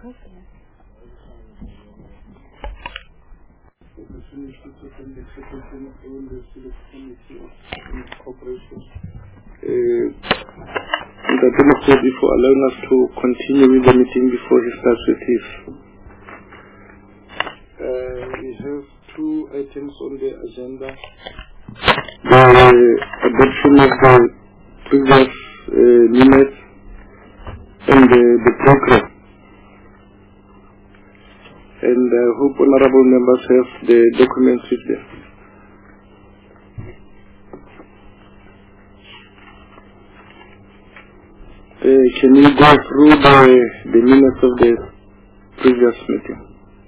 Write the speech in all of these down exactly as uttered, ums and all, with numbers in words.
the Democracy for allowing us to continue with the meeting before he starts with his. Uh, we have two items on the agenda. The adoption of the previous uh, minutes and the, the program. And I hope honorable members have the documents with them. Uh, can you go through the, the minutes of the previous meeting?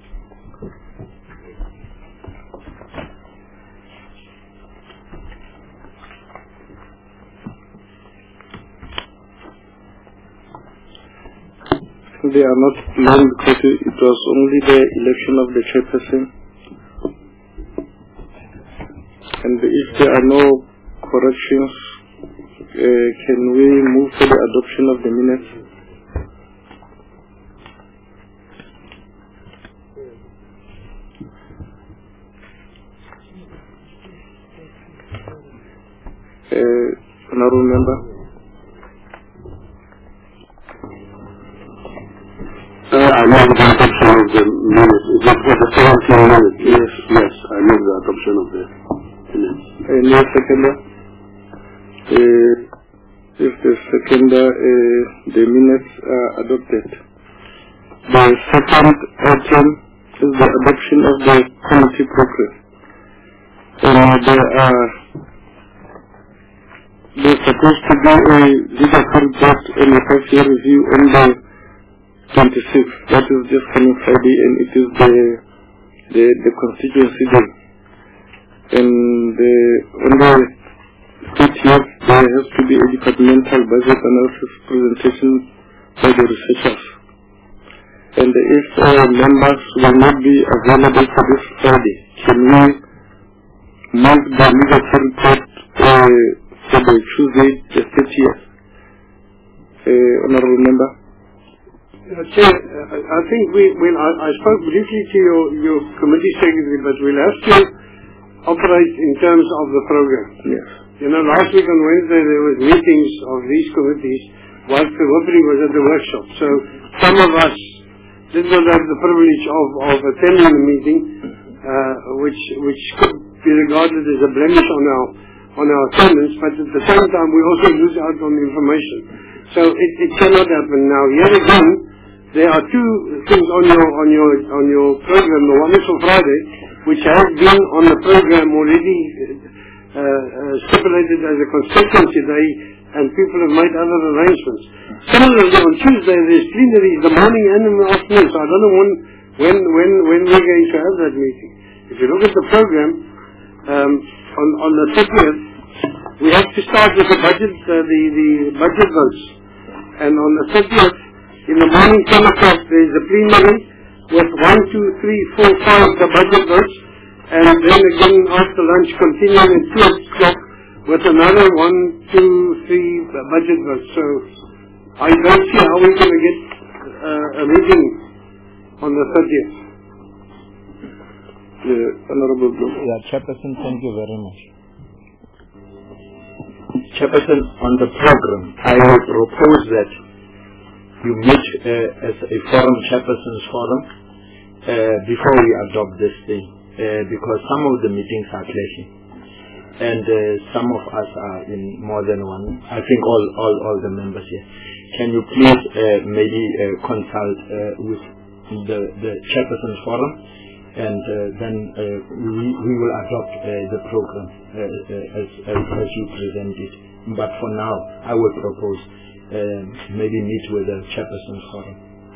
They are not long because it was only the election of the chairperson. And if there are no corrections, uh, can we move to the adoption of the minutes? Uh, honorable member? Uh, I move the adoption of the minutes. Is that for the seventeen minutes? Yes, yes, I move the adoption of the minutes. Any seconder? Uh, if the seconder, uh, the minutes are adopted. The second item is the adoption of the committee program. And there are, there's supposed to be a leadership report and a five-year review on the twenty-sixth, that is just coming Friday, and it is the the, the constituency day. And the, on the thirtieth, there has to be a departmental budget analysis presentation by the researchers. And if uh, members will not be available for this Friday, can we move the leadership report uh, for the Tuesday, the thirtieth? Uh, honorable member? Uh, Chair, uh, I think we, when I, I spoke briefly to your, your committee secretary, but we'll have to operate in terms of the program. Yes. You know, last week on Wednesday there was meetings of these committees while Periphery was at the workshop. So some of us did not have the privilege of, of attending the meeting, uh, which which could be regarded as a blemish on our on our attendance, but at the same time we also lose out on the information. So it, it cannot happen now. Yet again, there are two things on your on your on your program. The one is for Friday, which has been on the program already uh, uh, stipulated as a constituency day, and people have made other arrangements. Similarly, on Tuesday there's plenaries the morning and in the afternoon. So I don't know when when when when we're going to have that meeting. If you look at the program, um, on on the thirtieth, we have to start with the budget uh, the the budget votes, and on the thirtieth. In the morning, ten o'clock, there is a plenary with one, two, three, four, five, the budget votes, and then again after lunch, continuing at two o'clock with another one, two, three the budget votes. So I don't see how we're going to get uh, a meeting on the thirtieth. The Honorable Blum. Yeah, Chairperson, thank you very much. Chairperson, on the program, I would propose that you meet uh, as a forum, chairperson's forum, uh, before we adopt this thing, uh, because some of the meetings are clashing, and uh, some of us are in more than one. I think all all, all the members here. Can you please uh, maybe uh, consult uh, with the the chairperson's forum, and uh, then uh, we we will adopt uh, the program uh, uh, as, as as you present it. But for now, I would propose. Uh, maybe meet with the chairperson forum.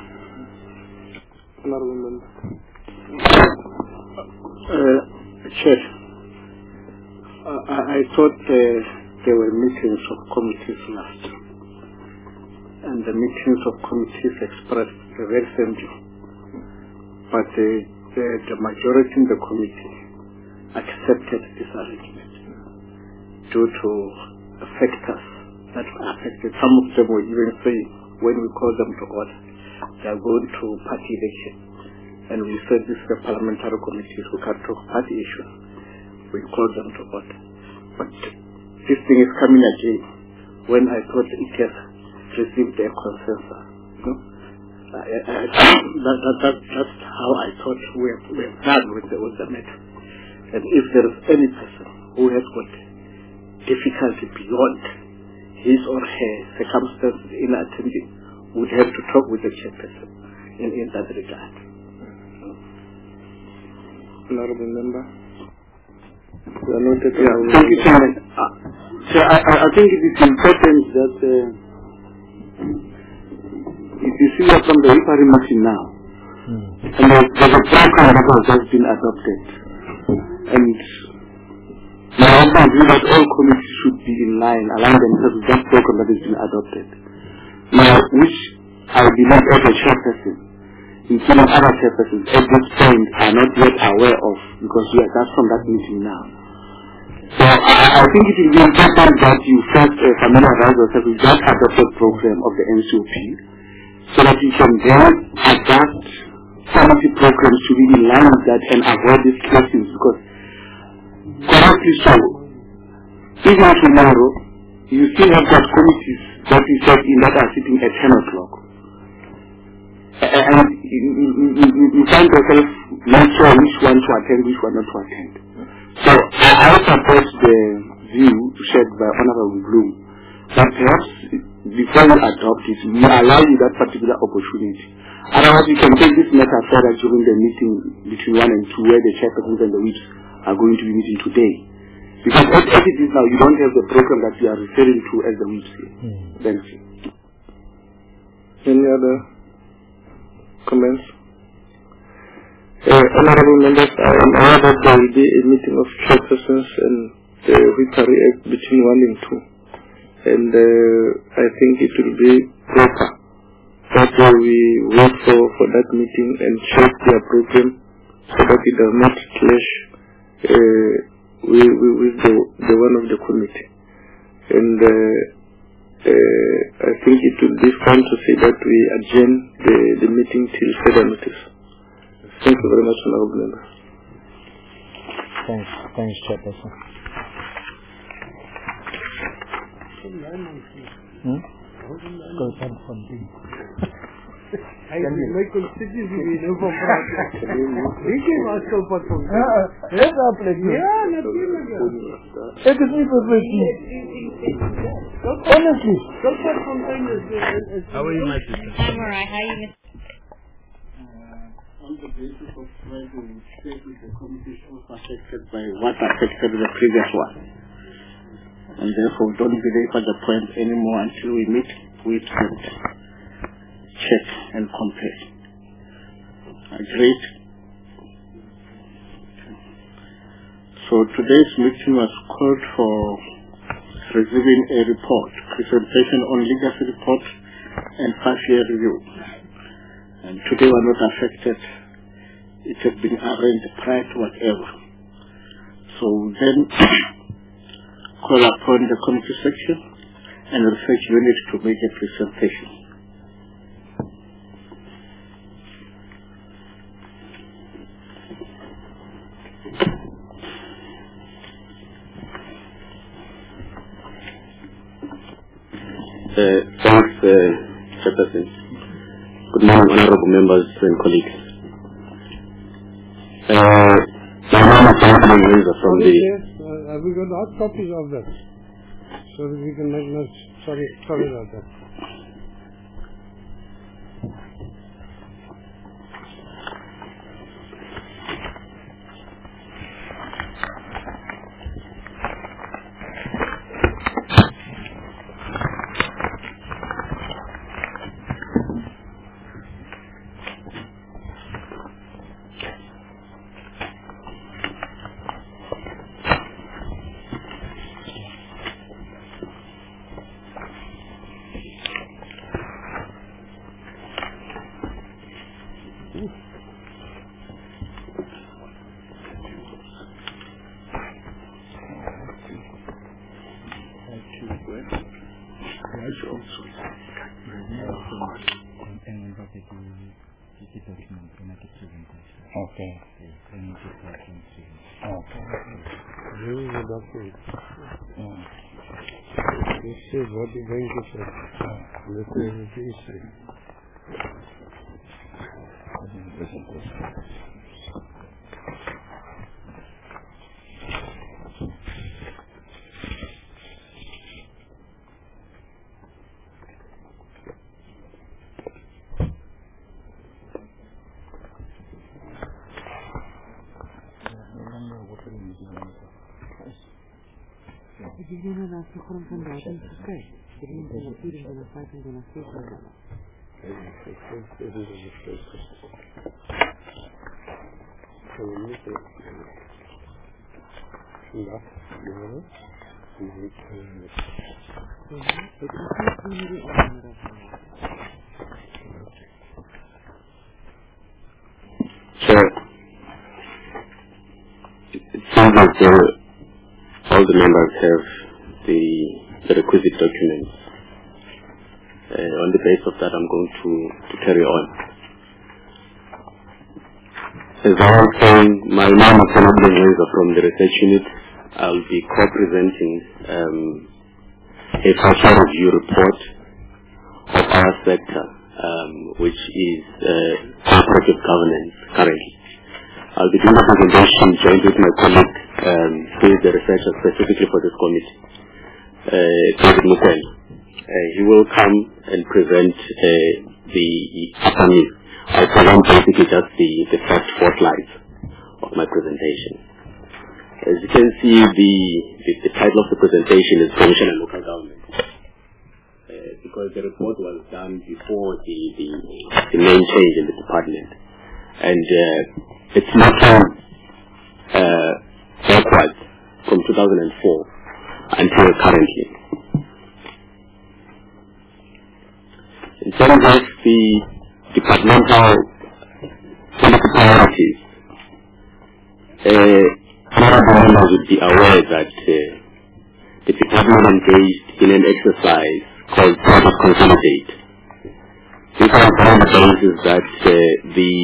Uh, Chair, uh, I, I thought uh, there were meetings of committees last, and the meetings of committees expressed the very same view, but uh, the, the majority in the committee accepted this arrangement due to the factors that were affected. Some of them were even saying when we call them to order. they are going to party election. And we said this is a parliamentary committee, so we can't talk party issues. We call them to order. But this thing is coming again when I thought it has received a consensus. No? I, I, I, that, that, that, that's how I thought we have, we have done with the, with the matter. And if there is any person who has got difficulty beyond his or her circumstances in attending, would have to talk with the chairperson in, in that regard. Honorable Member. We are not at yeah, thank you, Chairman. Uh, so I, I think it is important that uh, if you see us from the Ripari meeting now, mm. and there's, there's a program that has just been adopted, and I also agree that all committees should be in line, align themselves with that program that has been adopted. Now, which I believe as a chairperson, including other chairpersons at this point, are not yet aware of, because we are just from that meeting now. So I, I think it will be important that you first uh, familiarize yourself with that adopted program of the N C O P, so that you can then adapt some of the programs to be in line with that and avoid these questions, because correctly so, even tomorrow, you still have those committees that we said in that are sitting at ten o'clock. And you, you, you, you find yourself not sure which one to attend, which one not to attend. So I, I support the view shared by Honorable Bloom that perhaps before you adopt it, we allow you that particular opportunity. Otherwise, you can take this matter further during the meeting between one and two, where the chairpersons and the whips are going to be meeting today. Because as, as it is now, you don't have the program that you are referring to as the whips here. Mm. Thank you. Any other comments? Uh, honorable members, I am aware that there will be a meeting of chairpersons and the Ripari Act between one and two. And uh, I think it will be proper that uh, we wait for, for that meeting and check their program so that it does not clash uh, with, with the, the one of the committee. And uh, uh, I think it will be fine to say that we adjourn the, the meeting till further notice. Thank you very much, Honorable Member. Thanks, thanks, Chairperson. Hmm? Go some something. Hy het my constituency weer nou van praat. Weet jy wat skilpad kom? Ja, het daar plek. Ja, natuurlijk. Ek is nie perfect nie. Honestly. Skilpad fontein is... How are you, my sister? I'm alright. How are you, Mister On the basis of where the state the committee was affected by what affected the previous one. And therefore don't belabor the point anymore until we meet with and check and compare. Agreed? So today's meeting was called for receiving a report, presentation on legacy report and five-year review. And today we're not affected. It has been arranged prior to whatever. So then call upon the committee section and research unit to make a presentation. Uh, thanks, uh, Chairperson. Good morning, honorable members and colleagues. Uh, my name is Anthony Windsor from the... Uh, have we got hard copies of that? So that we can make notes. Sorry, sorry about that. Okay. Okay. This is the document. Mm. This is what you're going to say. This is the issue. Sure. It seems as though all the members have the, the requisite documents. Uh, on the basis of that, I'm going to, to carry on. As I was saying, my name is Sanabile Ngwenza from the research unit. I'll be co-presenting um, a cultural review report of our sector, um, which is uh, cooperative governance currently. I'll be doing the presentation joined with my colleague, um, who is the researcher specifically for this committee, uh, David Mukwena. Uh, he will come and present uh, the upper me. I'll present basically just the, the first four slides of my presentation. As you can see, the, the, the title of the presentation is Provincial and Local Government. Uh, because the report was done before the, the, the main change in the department. And uh, it's looking uh, backwards from two thousand four until currently. In terms of the departmental policy priorities, uh, honorable members would be aware that uh, the department engaged in an exercise called Project Consolidate. This was on the basis that uh, the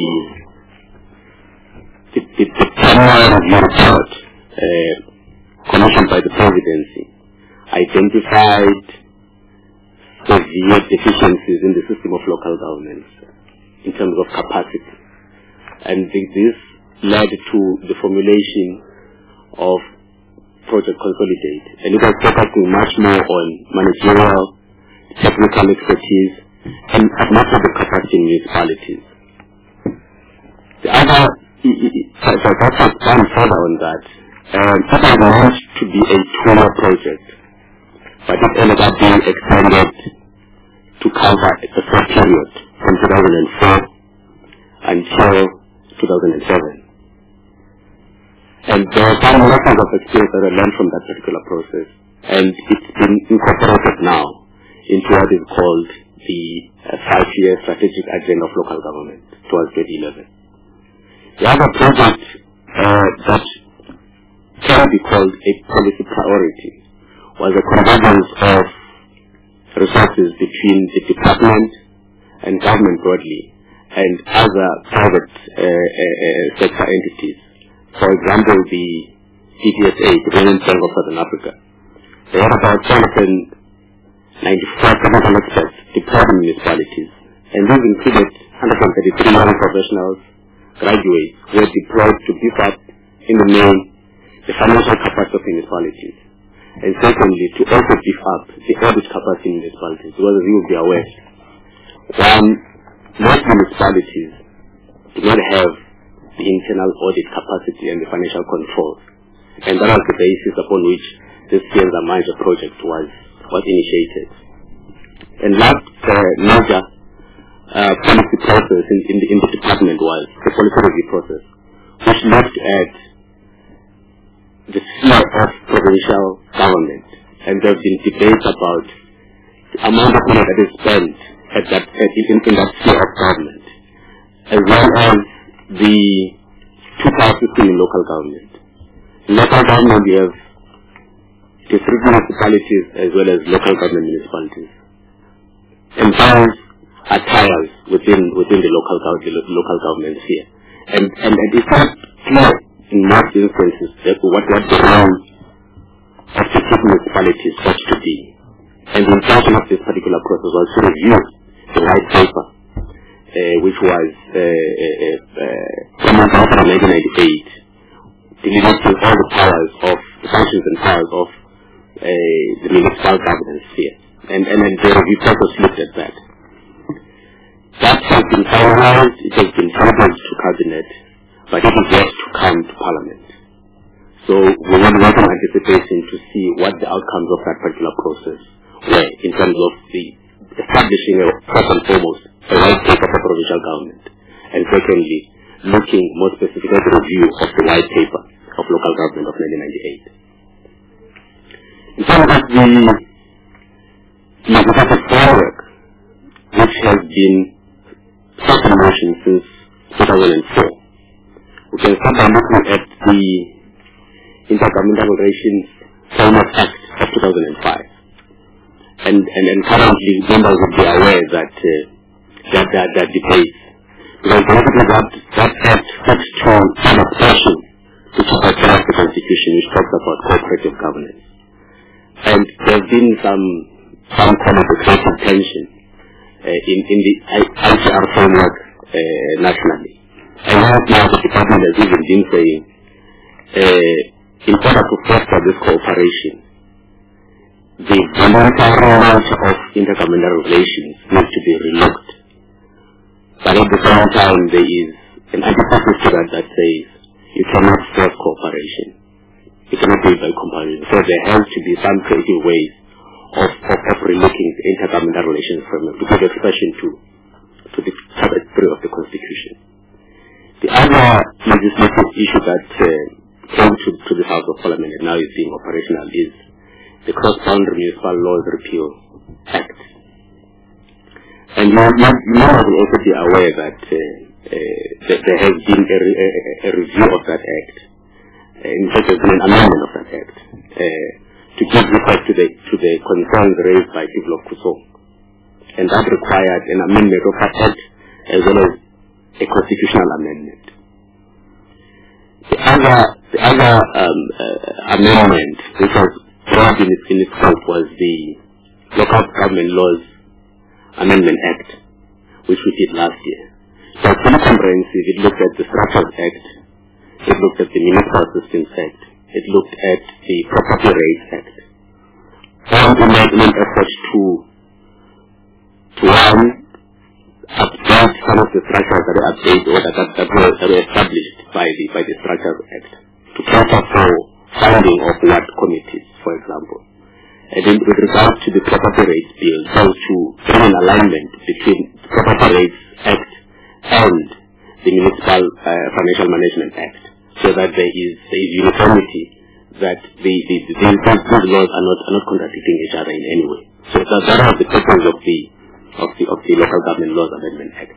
the, the, the primary review report uh, commissioned by the presidency identified severe deficiencies in the system of local governments in terms of capacity. And this led to the formulation of Project Consolidate. And it was focusing much more on managerial, technical expertise, and administrative capacity in municipalities. The other, so that's one further on that. Um, it was meant to be a two-year project, but it ended up being extended to cover a full period from two thousand four until two thousand seven. And there are some lessons of experience that I learned from that particular process, and it's been incorporated now into what is called the uh, five-year strategic agenda of local government towards twenty eleven. The other project uh, that can be called a policy priority was a convergence of resources between the department and government broadly and other private uh, uh, sector entities. For example, the D T S A, the Development Bank of Southern Africa. They had about two hundred ninety-four technical experts deployed in municipalities, and these included one hundred thirty-three young professionals, graduates, who were deployed to beef up in the main the financial capacity of municipalities, and secondly, to also beef up the audit capacity in municipalities, because as you will be aware, one, most municipalities do not have the internal audit capacity and the financial control, and that was the basis upon which this Sienza Manja project was, was initiated. And last uh, major uh, policy process in, in, the, in the department was the policy review process, which looked at the sphere of provincial government, and there have been debates about the amount of money that is spent at that, at, in, in that sphere of government, as well as the two-part system in local government. In local government, we have district municipalities as well as local government municipalities. And those attires within within the local gov- the local government sphere, and and, and it's not clear in most instances that what what the role of the chief municipalities ought to be. And the intention of this particular process was to review the white paper, uh, which was promulgated uh, uh, uh, in nineteen ninety-eight, delineating all the powers of the functions and powers of uh, the municipal governance sphere, and and, and the review process looked at that. That has been finalized, it has been tabled to cabinet, but it is yet to come to parliament. So we want to welcome anticipation to see what the outcomes of that particular process were in terms of the establishing a, first and foremost, a white paper for provincial government, and secondly, looking more specifically at the review of the white paper of local government of nineteen ninety-eight. In terms of the legislative framework, which has been set in motion since two thousand four, we can start by looking at the Intergovernmental Relations Framework Act of two thousand five. And, and, and currently, members will be aware that uh, that there are debates. Because basically that, that act sets to an expression which is part of the Constitution, which talks about cooperative governance. And there's been some some kind of a creative tension uh, in, in the I C R framework uh, nationally. And right now the department has even been saying, uh, in order to foster this cooperation, the voluntary nature of intergovernmental relations needs to be relooked. But at the same time, there is an antithesis to that that says you cannot force cooperation. You cannot do it by compulsion. So there has to be some creative ways of, of, of relooking the intergovernmental relations framework to give expression to, to the chapter three of the Constitution. The other legislative issue that uh, came to, to the House of Parliament and now is being operational is the Cross-Boundary Municipal Laws Repeal Act. And you, you, you might also be aware that, uh, uh, that there has been a, re, a, a review of that act. Uh, in fact, there's been an amendment of that act uh, to give effect to the, to the concerns raised by people of Kusong. And that required an amendment of that act as well as a constitutional amendment. The other, the other um, uh, amendment, which was brought in, in itself, was the Local Government Laws Amendment Act, which we did last year. So it's very comprehensive. It looked at the Structures Act, it looked at the Municipal Assistance Act, it looked at the Property Rates Act. All in an effort to, to one, update some of the structures that were updated or that, that, that, were, that were established by the, by the Structures Act, to cater for funding of what committees, for example. And then with regard to the Property Rates Bill, so to bring an alignment between the Property Rates Act and the Municipal uh, Financial Management Act, so that there is, there is uniformity, that the, the, the, the, these laws are not, are not contradicting each other in any way. So that, that was the purpose of the, of the, of the Local Government Laws Amendment Act.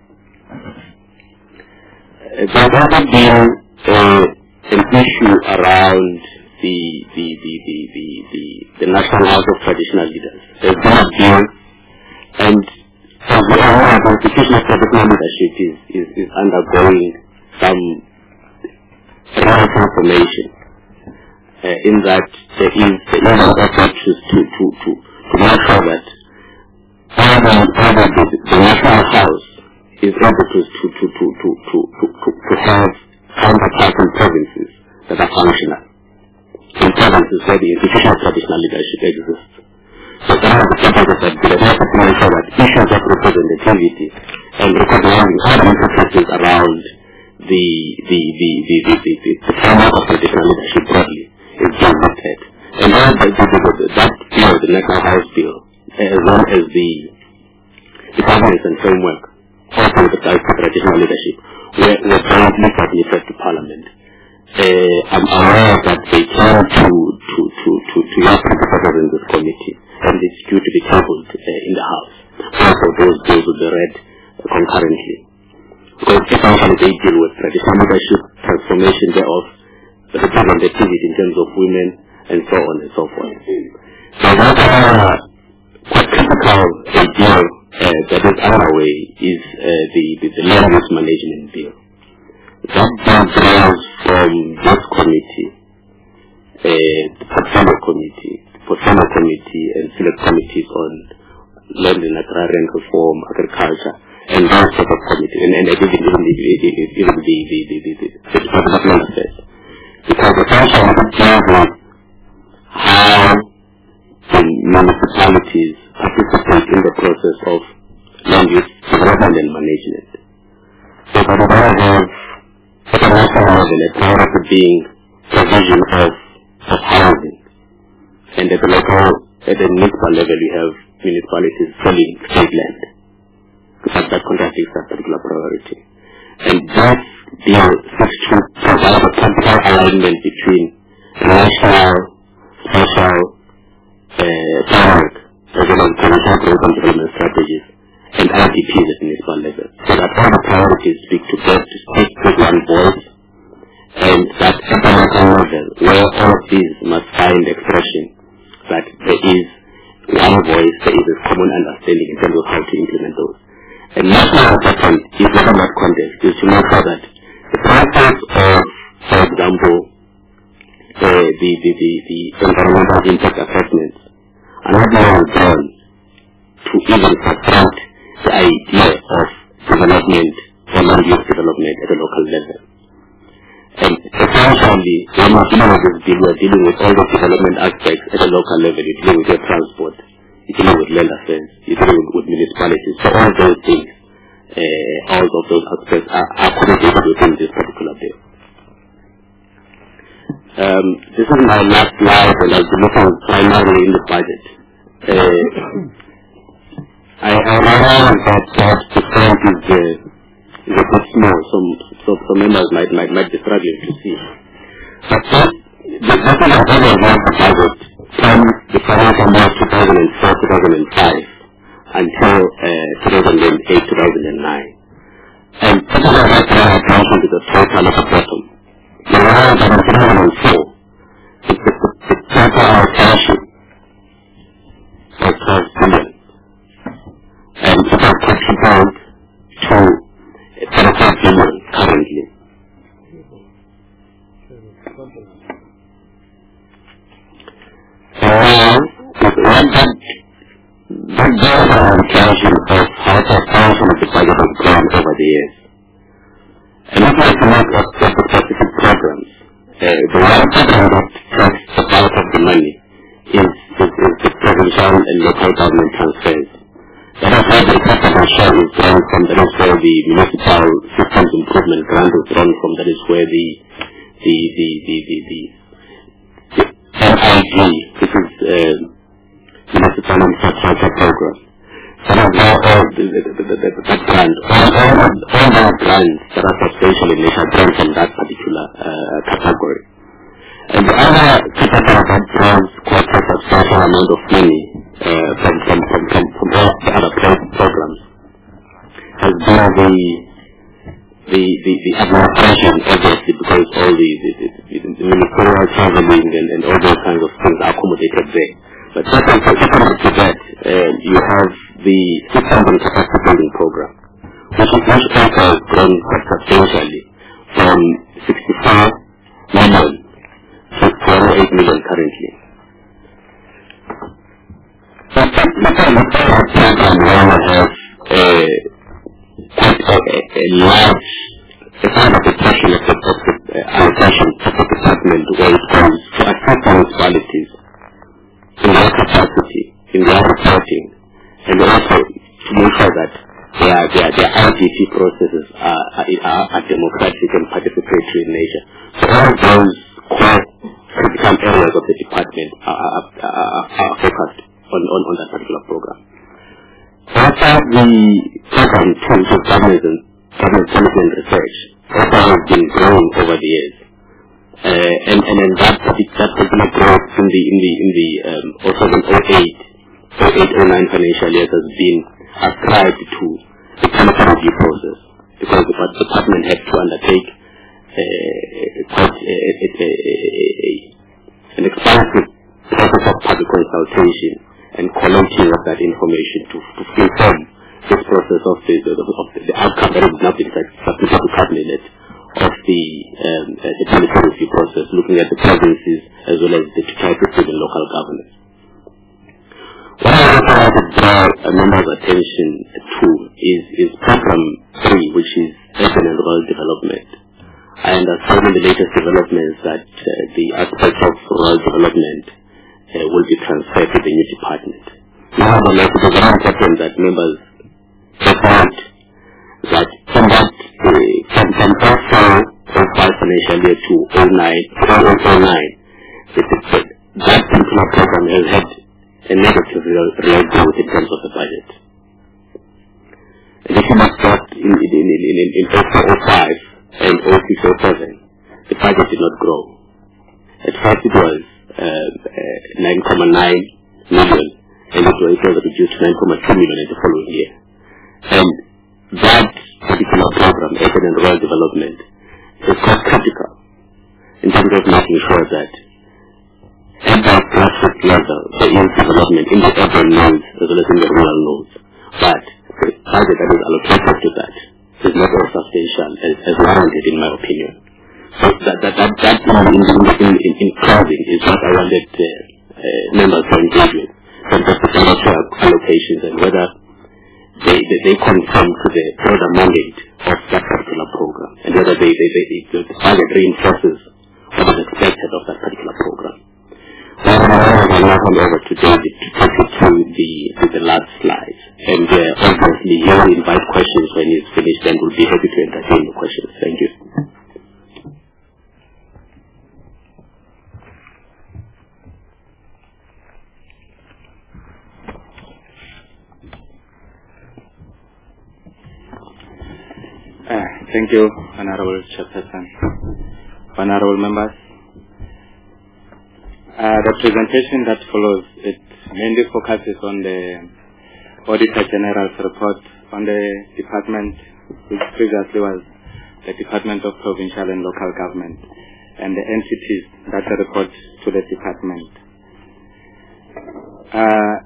Uh, there has also been uh, an issue around the the the the the, the, the National House of Traditional Leaders. There's been a bill, and as we are aware, the Constitution of Traditional Leadership is, is, is undergoing some real transformation, uh, in that there is the effort to to to to to make sure that either either the, the National House is able to to to to to to to, to have counterparts in provinces that are functional. In provinces where the institution of traditional leadership exists. So that is the purpose of that bill. That is to make sure that issues of representativity and recognizing other interfaces around the the the the the, the, the, the framework of traditional leadership broadly is being looked at. And that the, the, the, that bill, the National House bill, as well as the the governance and framework also with regards to traditional leadership, were, were jointly submitted to Parliament. Uh, I'm aware that they came to to to to to your proposals in this committee, and it's due to be tabled uh, in the House. Also, those bills will be read uh, concurrently, because essentially they deal with traditional leadership, transformation thereof, the representativity in terms of women, and so on and so forth. So that's a quite critical deal uh, that is underway is uh, the, the, the Land Use Management Bill. That bill draws from this committee, uh, the Portfolio Committee, the Portfolio Committee and select committees on land and agrarian reform, agriculture, and those sort of committees, and, and even, even the, even the, the, the, the, the, the Department of Land Affairs. Because essentially it deals with how the municipalities participate in the process of land use development and management. So that we don't have, but we also have a priority being provision of, of housing. And at the local, at the municipal level, we have municipalities selling state land. Because that contradicts that particular priority. And this bill seeks to provide a temporal alignment between national, special, uh, framework, as well as provincial growth and development strategies, and I D Ps at municipal level. So that all the priorities speak to both, to speak with one voice, and that at the local level, where all of these must find expression, that there is one voice, there is a common understanding in terms of how to implement those. And much more important is within that context is to make sure that the process of, for example, the, the, the, the, the environmental impact assessments are not now done to even support the idea of development or land use development at a local level. And essentially, when we're dealing with this bill, we're dealing with all the development aspects at a local level. You're dealing with your transport, you're dealing with land affairs, you're dealing with, with municipalities. So all those things, uh, all of those aspects are, are accommodated within this particular bill. Um, this is my last slide, and I'll be looking primarily in the budget. Uh, I, I realize that that the font is, uh, is a bit small, so, so some members might, might, might be struggling to see. But that, the bottom of the budget from the financial year two thousand four to two thousand five until uh, two thousand eight to two thousand nine. And taking that attention to the total at the bottom, the line that in two thousand four, the, the, the total allocation was twelve billion. And it has contributed to thirty-five billion currently. So now, with one that that goes on allocation of how the function of the budget has grown over the years. And if I come up with the specific programs, uh, the one program that takes the bulk of the money is, is, is the provincial and local government transfers. That is where the capital share is drawn from, that is where the municipal systems improvement grant is drawn from, that is where the the the the the, the, the M I G, this is uh, Municipal Infrastructure Program. That is where all the, the, the, the, the, that grant, all, all, all those grants that are substantial in nature drawn from that particular uh, category. And the other category that draws quite a substantial amount of money uh, from, from, from, from, from all the other pro- programs has been the the, the, the administration, obviously, because all the, the, the, the, the ministerial traveling and, and all those kinds of things are accommodated there. But second, second to that, uh, you have the systems and capacity building program, which is much also has grown quite substantially from sixty-five million to twenty-eight million currently. So that program will have a, quite a, a large, a kind of a portion of the uh, allocation of the department where it comes to assist municipalities in their capacity, in their reporting, and also to make sure that their, their, their I D P processes are, are, are democratic and participatory in nature. So all those core critical areas of the department are, are, are, are focused on, on, on that particular program. Also, the program in terms of government and government policy and research also has been growing over the years. Uh, and and then that that particular growth in the in the in the um, also in oh eight oh nine financial years has been ascribed to the policy review process, because the department had to undertake uh, quite a, a, a, a, a, an expansive process of public consultation and collecting of that information to, to inform this process of the, the, of the, the outcome that has not been submitted to cabinet of the, um, uh, the policy review process, looking at the provinces as well as the tripartite and local governance. What I also want to draw a members' attention to is, is program three, which is urban and rural development. I understand in the latest developments that uh, the aspect of rural development uh, will be transferred to the new department. Nevertheless, it is very important that members take note that from that, uh, from, from oh four oh five financial year to oh nine, oh nine, that particular program has had a negative real, real growth in terms of the budget. And if you look at in, in, in, in, in oh four oh five and oh six oh seven, the budget did not grow. At first it was uh, uh, nine point nine million, and it was, it was reduced to nine point two million in the following year. And that particular program, urban and rural development, is quite critical in terms of making sure that at that grassroots level, there is development in the urban nodes as well as in the rural nodes. But the budget that is allocated to that is not as substantial as, as warranted, in my opinion. So that that that, that in, in, in, in crowding is what I wanted uh, uh, members to engage with. So just the kind of allocations and whether they, they, they conform to the broader mandate of that particular program, and whether they, they, they, they, the budget reinforces what is expected of that particular program. Well, I will now hand over to David to take you through the, to the last slide. And uh, obviously, he will invite questions when he's finished, and we'll be happy to entertain the questions. Thank you. Uh, thank you, Honorable Chairperson. Honorable members. Uh, the presentation that follows, it mainly focuses on the Auditor General's report on the department, which previously was the Department of Provincial and Local Government, and the entities that report to the department. Uh,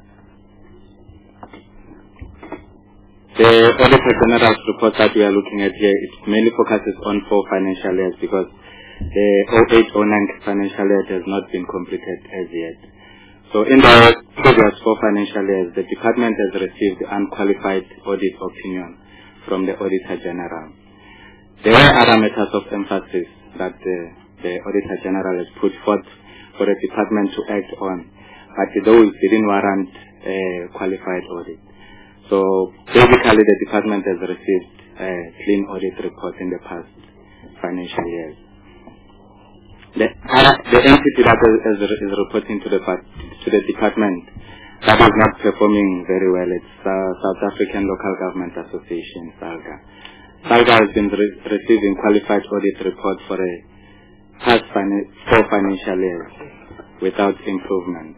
the Auditor General's report that we are looking at here, it mainly focuses on four financial years because the oh eight oh nine financial year has not been completed as yet. So in the previous four financial years, the department has received unqualified audit opinion from the Auditor General. There were other matters of emphasis that uh, the Auditor General has put forth for the department to act on, but those didn't warrant a qualified audit. So basically the department has received a clean audit report in the past financial years. The, uh, the entity that is, is, is reporting to the to the department that is not performing very well, it's uh, South African Local Government Association, SALGA. SALGA has been re receiving qualified audit reports for a past fin four financial years without improvement.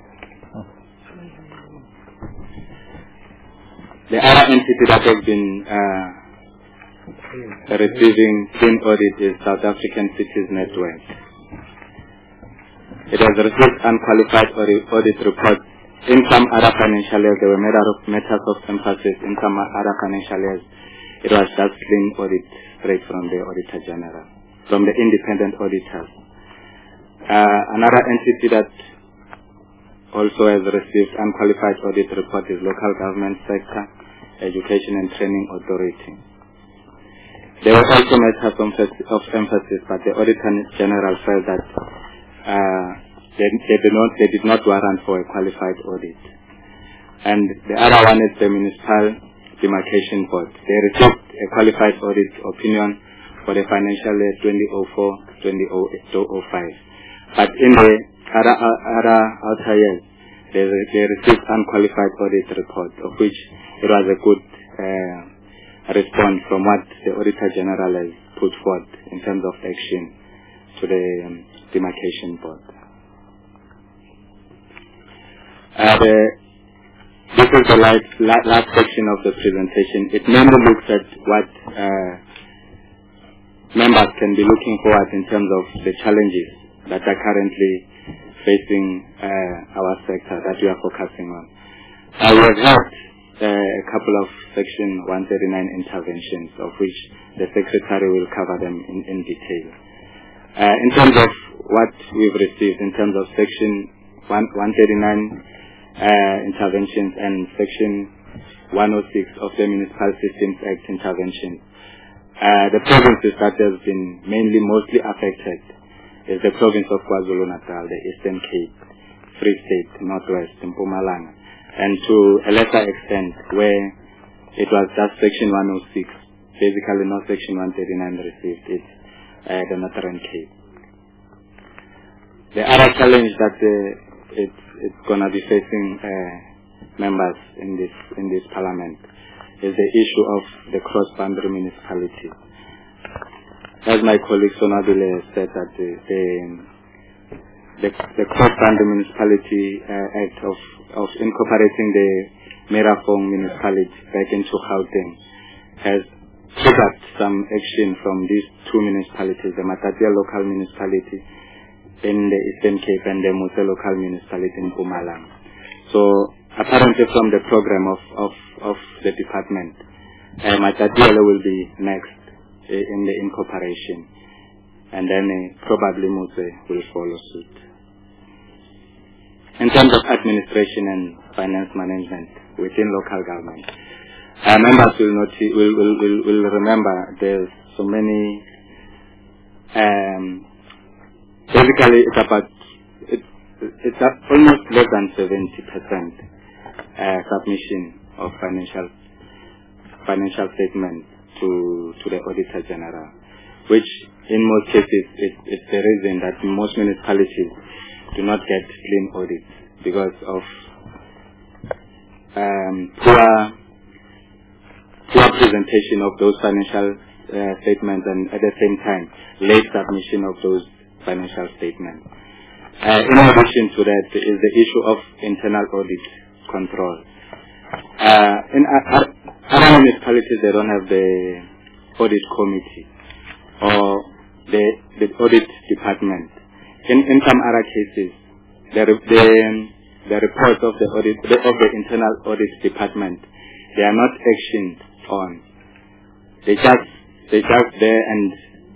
The other entity that has been uh, receiving clean audit is South African Cities Network. It has received unqualified audit, audit reports. In some other financial years, there were matters of emphasis. In some other financial years, it was just clean audit straight from the Auditor General, from the independent auditors. Uh, another entity that also has received unqualified audit report is Local Government Sector Education and Training Authority. There were also matters of emphasis, but the Auditor General felt that Uh, they, they, did not, they did not warrant for a qualified audit. And the other one is the Municipal Demarcation Board. They received a qualified audit opinion for the financial year twenty oh four to twenty oh five. But in the other, other outer years, they, they received unqualified audit report, of which it was a good uh, response from what the Auditor General has put forth in terms of action to the um, Demarcation Board. Uh, the, this is the last, last section of the presentation. It mainly looks at what uh, members can be looking forward in terms of the challenges that are currently facing uh, our sector that we are focusing on. Uh, we have had a couple of Section one thirty-nine interventions, of which the Secretary will cover them in, in detail. Uh, in terms of what we've received, in terms of Section one thirty-nine uh, interventions and Section one oh six of the Municipal Systems Act interventions, uh, the provinces that has been mainly mostly affected is the province of KwaZulu-Natal, the Eastern Cape, Free State, Northwest, and Mpumalanga, and to a lesser extent where it was just Section one oh six, basically not Section one thirty-nine received, it's uh, the Northern Cape. The other challenge that uh, it's, it's going to be facing uh, members in this in this parliament is the issue of the cross-boundary municipality. As my colleague Sonabile said, that the the, the, the cross-boundary municipality uh, act of of incorporating the Merafong municipality back into Gauteng has triggered some action from these two municipalities, the Matatia local municipality in the Eastern Cape and the Mose local municipality in Mpumalanga. So apparently from the program of, of, of the department, uh, Matatia will be next uh, in the incorporation, and then uh, probably Mose will follow suit. In terms of administration and finance management within local government, uh, members will, not, will, will, will, will remember there's so many, um, basically it's about, it, it's almost less than seventy percent uh, submission of financial financial statements to, to the Auditor General, which in most cases is, is the reason that most municipalities do not get clean audits because of um, poor, poor presentation of those financial uh, statements, and at the same time late submission of those financial statements. Uh, in addition to that is the issue of internal audit control. Uh, in uh, other municipalities, they don't have the audit committee or the, the audit department. In, in some other cases, the, the, the reports of the audit the, of the internal audit department, they are not actioned on. They just they just there and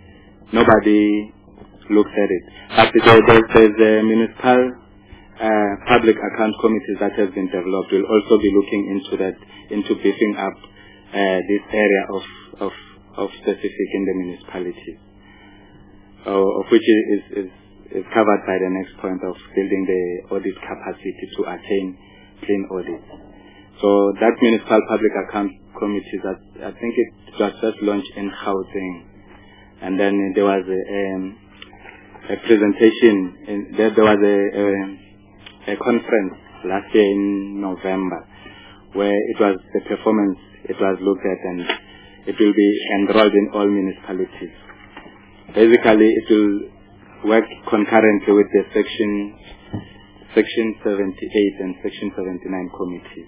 nobody looks at it. But there, there, there's a municipal uh, public account committee that has been developed. We'll also be looking into that, into beefing up uh, this area of of of specific in the municipalities, uh, of which is is is covered by the next point of building the audit capacity to attain clean audit. So that municipal public account committee, that I think it was just launched in Gauteng, and then there was a, um, a presentation, in, there, there was a, a, a conference last year in November where it was the performance, it was looked at, and it will be enrolled in all municipalities. Basically, it will work concurrently with the section section seventy-eight and section seventy-nine committees.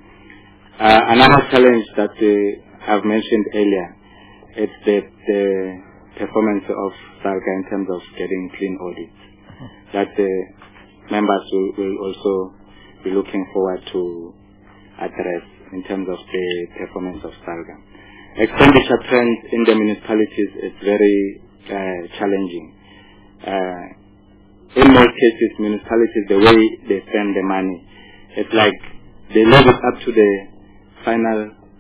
Uh, another challenge that uh, I've mentioned earlier, it's the, the performance of SALGA in terms of getting clean audits, that the members will, will also be looking forward to address in terms of the performance of SALGA. Expenditure trends in the municipalities is very uh, challenging. Uh, in most cases, municipalities, the way they spend the money, it's like they leave it up to the final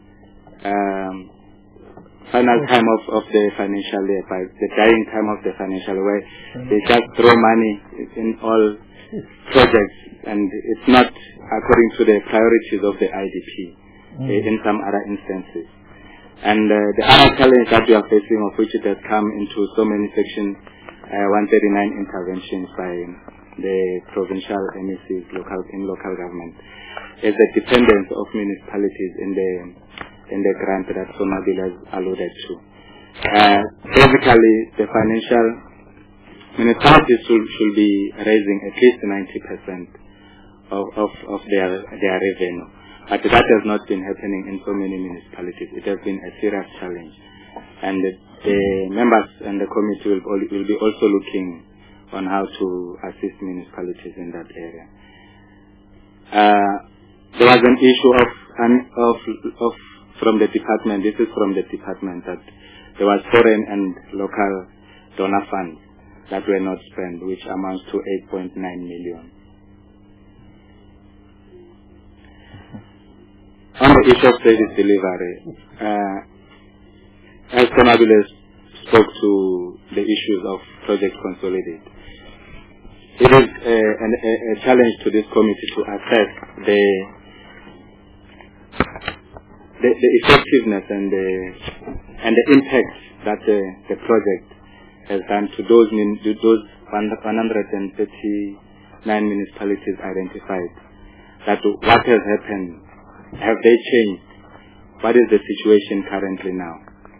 um, final time of, of the financial year, by the dying time of the financial year, where they just throw money in all projects, and it's not according to the priorities of the I D P mm. uh, in some other instances. And uh, the other challenge that we are facing, of which it has come into so many sections, uh, one thirty-nine interventions by the provincial M E Cs local, in local government, is the dependence of municipalities in the in the grant that Sonabile has alluded to. Uh, basically, the financial municipalities should, should be raising at least ninety percent of, of, of their their revenue. But that has not been happening in so many municipalities. It has been a serious challenge. And the, the members and the committee will, will be also looking on how to assist municipalities in that area. Uh, there was an issue of, an, of, of from the department, this is from the department, that there was foreign and local donor funds that were not spent, which amounts to eight point nine million. On the issue of service delivery, uh, as Konabile spoke to the issues of Project Consolidate, it is a, a, a challenge to this committee to assess the the, the effectiveness and the and the impact that the, the project has done to those min, to those one hundred thirty-nine municipalities identified. That what has happened, have they changed? What is the situation currently now?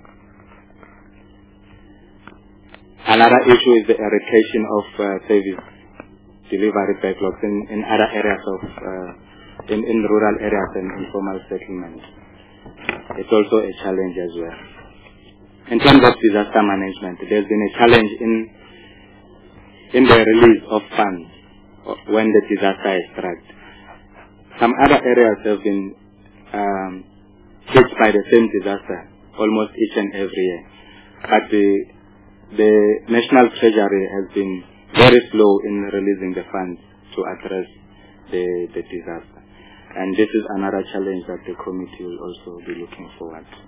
Another issue is the eradication of uh, service delivery backlogs in, in other areas of, uh, in, in rural areas and informal settlements. It's also a challenge as well. In terms of disaster management, there's been a challenge in, in the release of funds when the disaster is struck. Some other areas have been um, hit by the same disaster almost each and every year. But the, the National Treasury has been very slow in releasing the funds to address the, the disaster. And this is another challenge that the committee will also be looking forward to.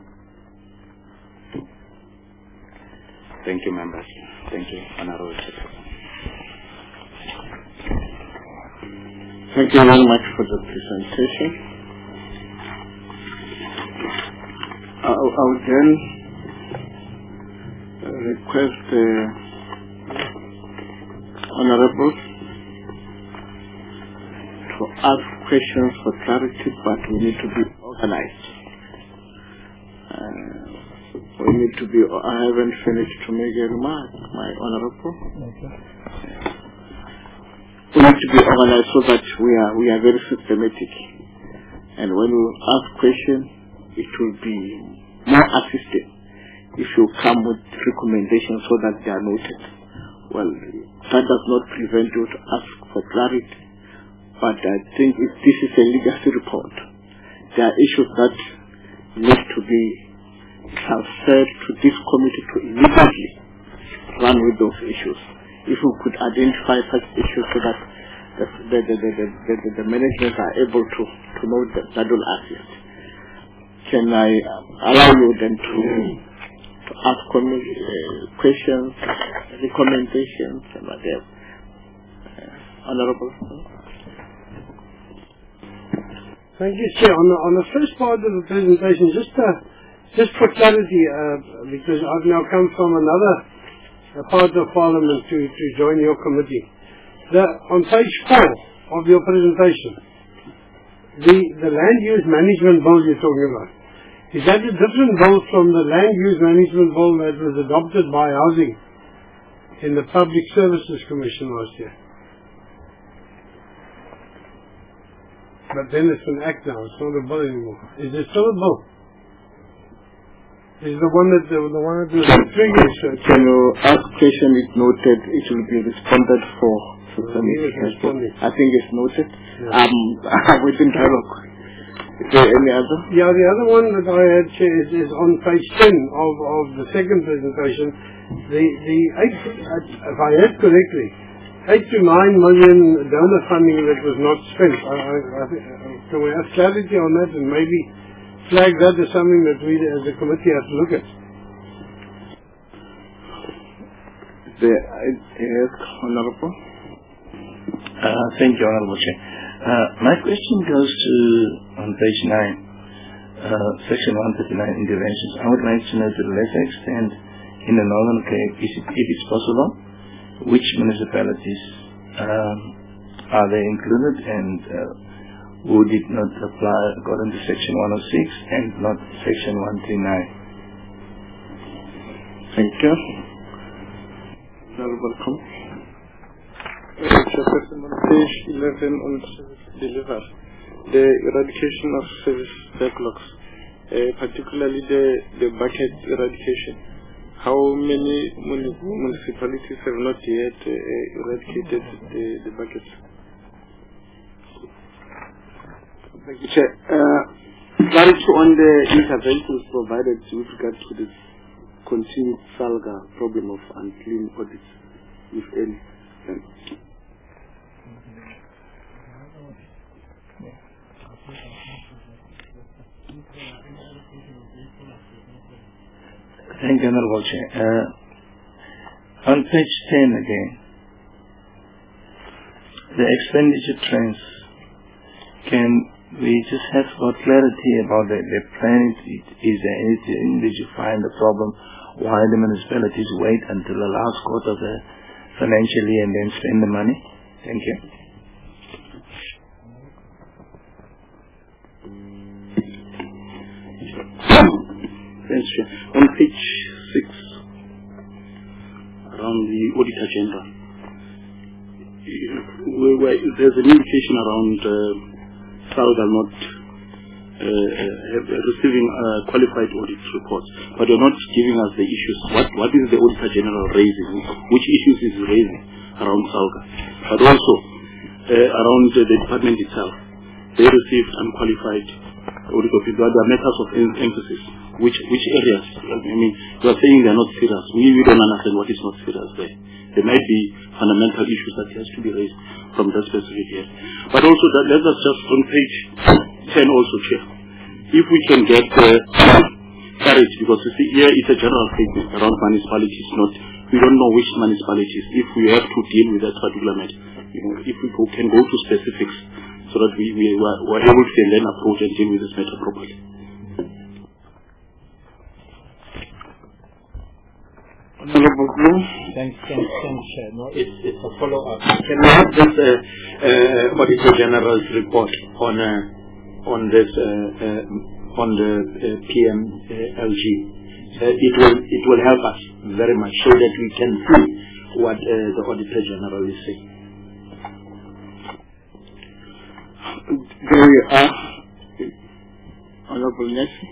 Thank you, members. Thank you, Honorable Secretary. Thank you very much for the presentation. I, I would then request the Honorable to ask questions for clarity, but we need to be organized. Uh, we need to be, I haven't finished to make a remark, my Honorable. Okay. We need to be organized so that we are we are very systematic, and when we ask questions, it will be more assisted if you come with recommendations so that they are noted. Well, that does not prevent you to ask for clarity, but I think if this is a legacy report, there are issues that need to be transferred to this committee to immediately run with those issues. If we could identify such issues so that the, the, the, the, the, the, the management are able to, to know that, that will assist. Can I allow you then to, to ask uh, questions, recommendations, and whatever? Uh, Honorable. Thank you, Chair. On the, on the first part of the presentation, just uh, just for clarity, uh, because I've now come from another a part of Parliament to, to join your committee. The, on page four of your presentation, the, the land use management bill you're talking about, is that a different bill from the land use management bill that was adopted by Housing in the Public Services Commission last year? But then it's an act now, it's not a bill anymore. Is it still a bill? Is the one that the, the one that was triggers? Can you ask question is noted? It will be responded for. Well, he was responding. I think it's noted. Yeah. Um, within dialogue. Is there any other? Yeah, the other one that I had, Chair, is, is on page ten of, of the second presentation. The the eight, if I heard correctly, eight to nine million donor funding that was not spent. I, I, I, can we have clarity on that and maybe flag that as something that we as a committee have to look at? The, yes, Honorable. Uh, thank you, Honorable Chair. Uh, my question goes to, on page nine, uh, section one thirty-nine, interventions. I would like to know to the lesser extent in the Northern Cape, if it's possible, which municipalities um, are they included, and uh, who did not apply according to section one oh six and not section one thirty-nine. Thank you. You're welcome. Chairperson, on page eleven on service delivery, the eradication of service backlogs, uh, particularly the, the bucket eradication. How many muni municipalities have not yet uh, eradicated the, the buckets? Thank you, Chair. Uh, clarity on the interventions provided with regard to this continued SALGA problem of unclean audits, if any. Thank you. Thank you, Honorable Chair. Uh, on page ten again, the expenditure trends, can we just have more clarity about the, the plan? Is there anything that you find the problem why the municipalities wait until the last quarter of the financial year and then spend the money? Thank you. Thanks, Chair. On page six, around the audit agenda, we, we, there's an indication around uh, SALGA not uh, uh, receiving uh, qualified audit reports, but you're not giving us the issues. What What is the Auditor General raising? Which issues is he raising around SALGA? But also uh, around uh, the department itself, they received unqualified audit of it. There are matters of emphasis. Which which areas? I mean, you are saying they are not serious. We, we don't understand what is not serious there. There might be fundamental issues that has to be raised from that specific area. But also, that, let us just on page ten also, Chair, if we can get uh, clarity, because you see here it's a general statement around municipalities, not, we don't know which municipalities, if we have to deal with that particular matter. You know, if we go, can go to specifics so that we, we were, were able to then approach and deal with this matter properly. Thanks, thanks, thanks, Chair. No, it's, it's a follow-up. Can we have this uh, uh, Auditor General's report on uh, on this uh, uh, on the uh, P M L G? Uh, it will it will help us very much so that we can see what uh, the Auditor General is saying. There we are. Honorable Nelson.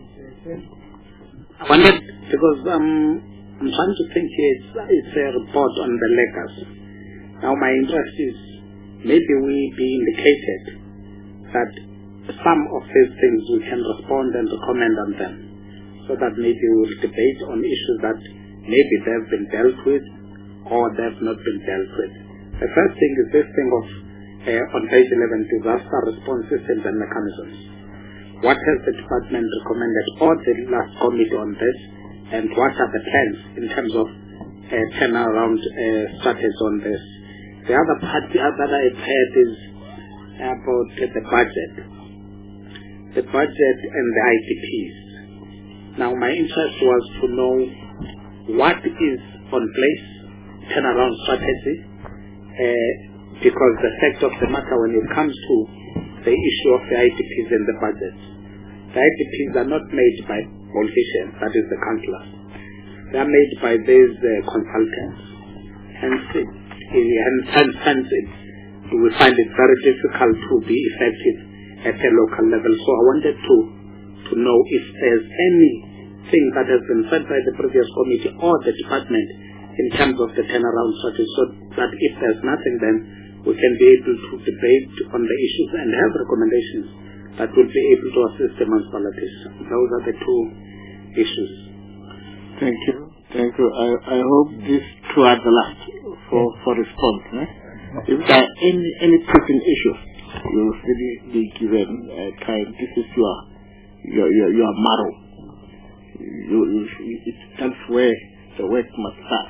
I wondered, because um, I'm trying to think here, it's, it's a report on the legacy. Now my interest is, maybe we be indicated that some of these things we can respond and comment on them, so that maybe we'll debate on issues that maybe they've been dealt with or they've not been dealt with. The first thing is this thing of, uh, on page eleven, disaster response systems and mechanisms. What has the department recommended or the last committee on this? And what are the plans in terms of uh, turnaround uh, strategies on this? The other part that I've heard is about uh, the budget. The budget and the I T Ps. Now my interest was to know what is on place, turnaround strategy, uh, because the fact of the matter when it comes to the issue of the I T Ps and the budget, the I T Ps are not made by politicians, that is the councillors. They are made by these uh, consultants. Hence, it, hence, hence, hence it, we find it very difficult to be effective at a local level. So I wanted to, to know if there's anything that has been said by the previous committee or the department in terms of the turnaround strategy, so that if there's nothing, then we can be able to debate on the issues and have recommendations that will be able to assist the municipalities. Those are the two issues. Thank you. Thank you. I, I hope these two are the last for, for response. Eh? If there are any, any pressing issues, you will really be given uh, time. This is your your your, your marrow. You, you, it, that's where the work must start.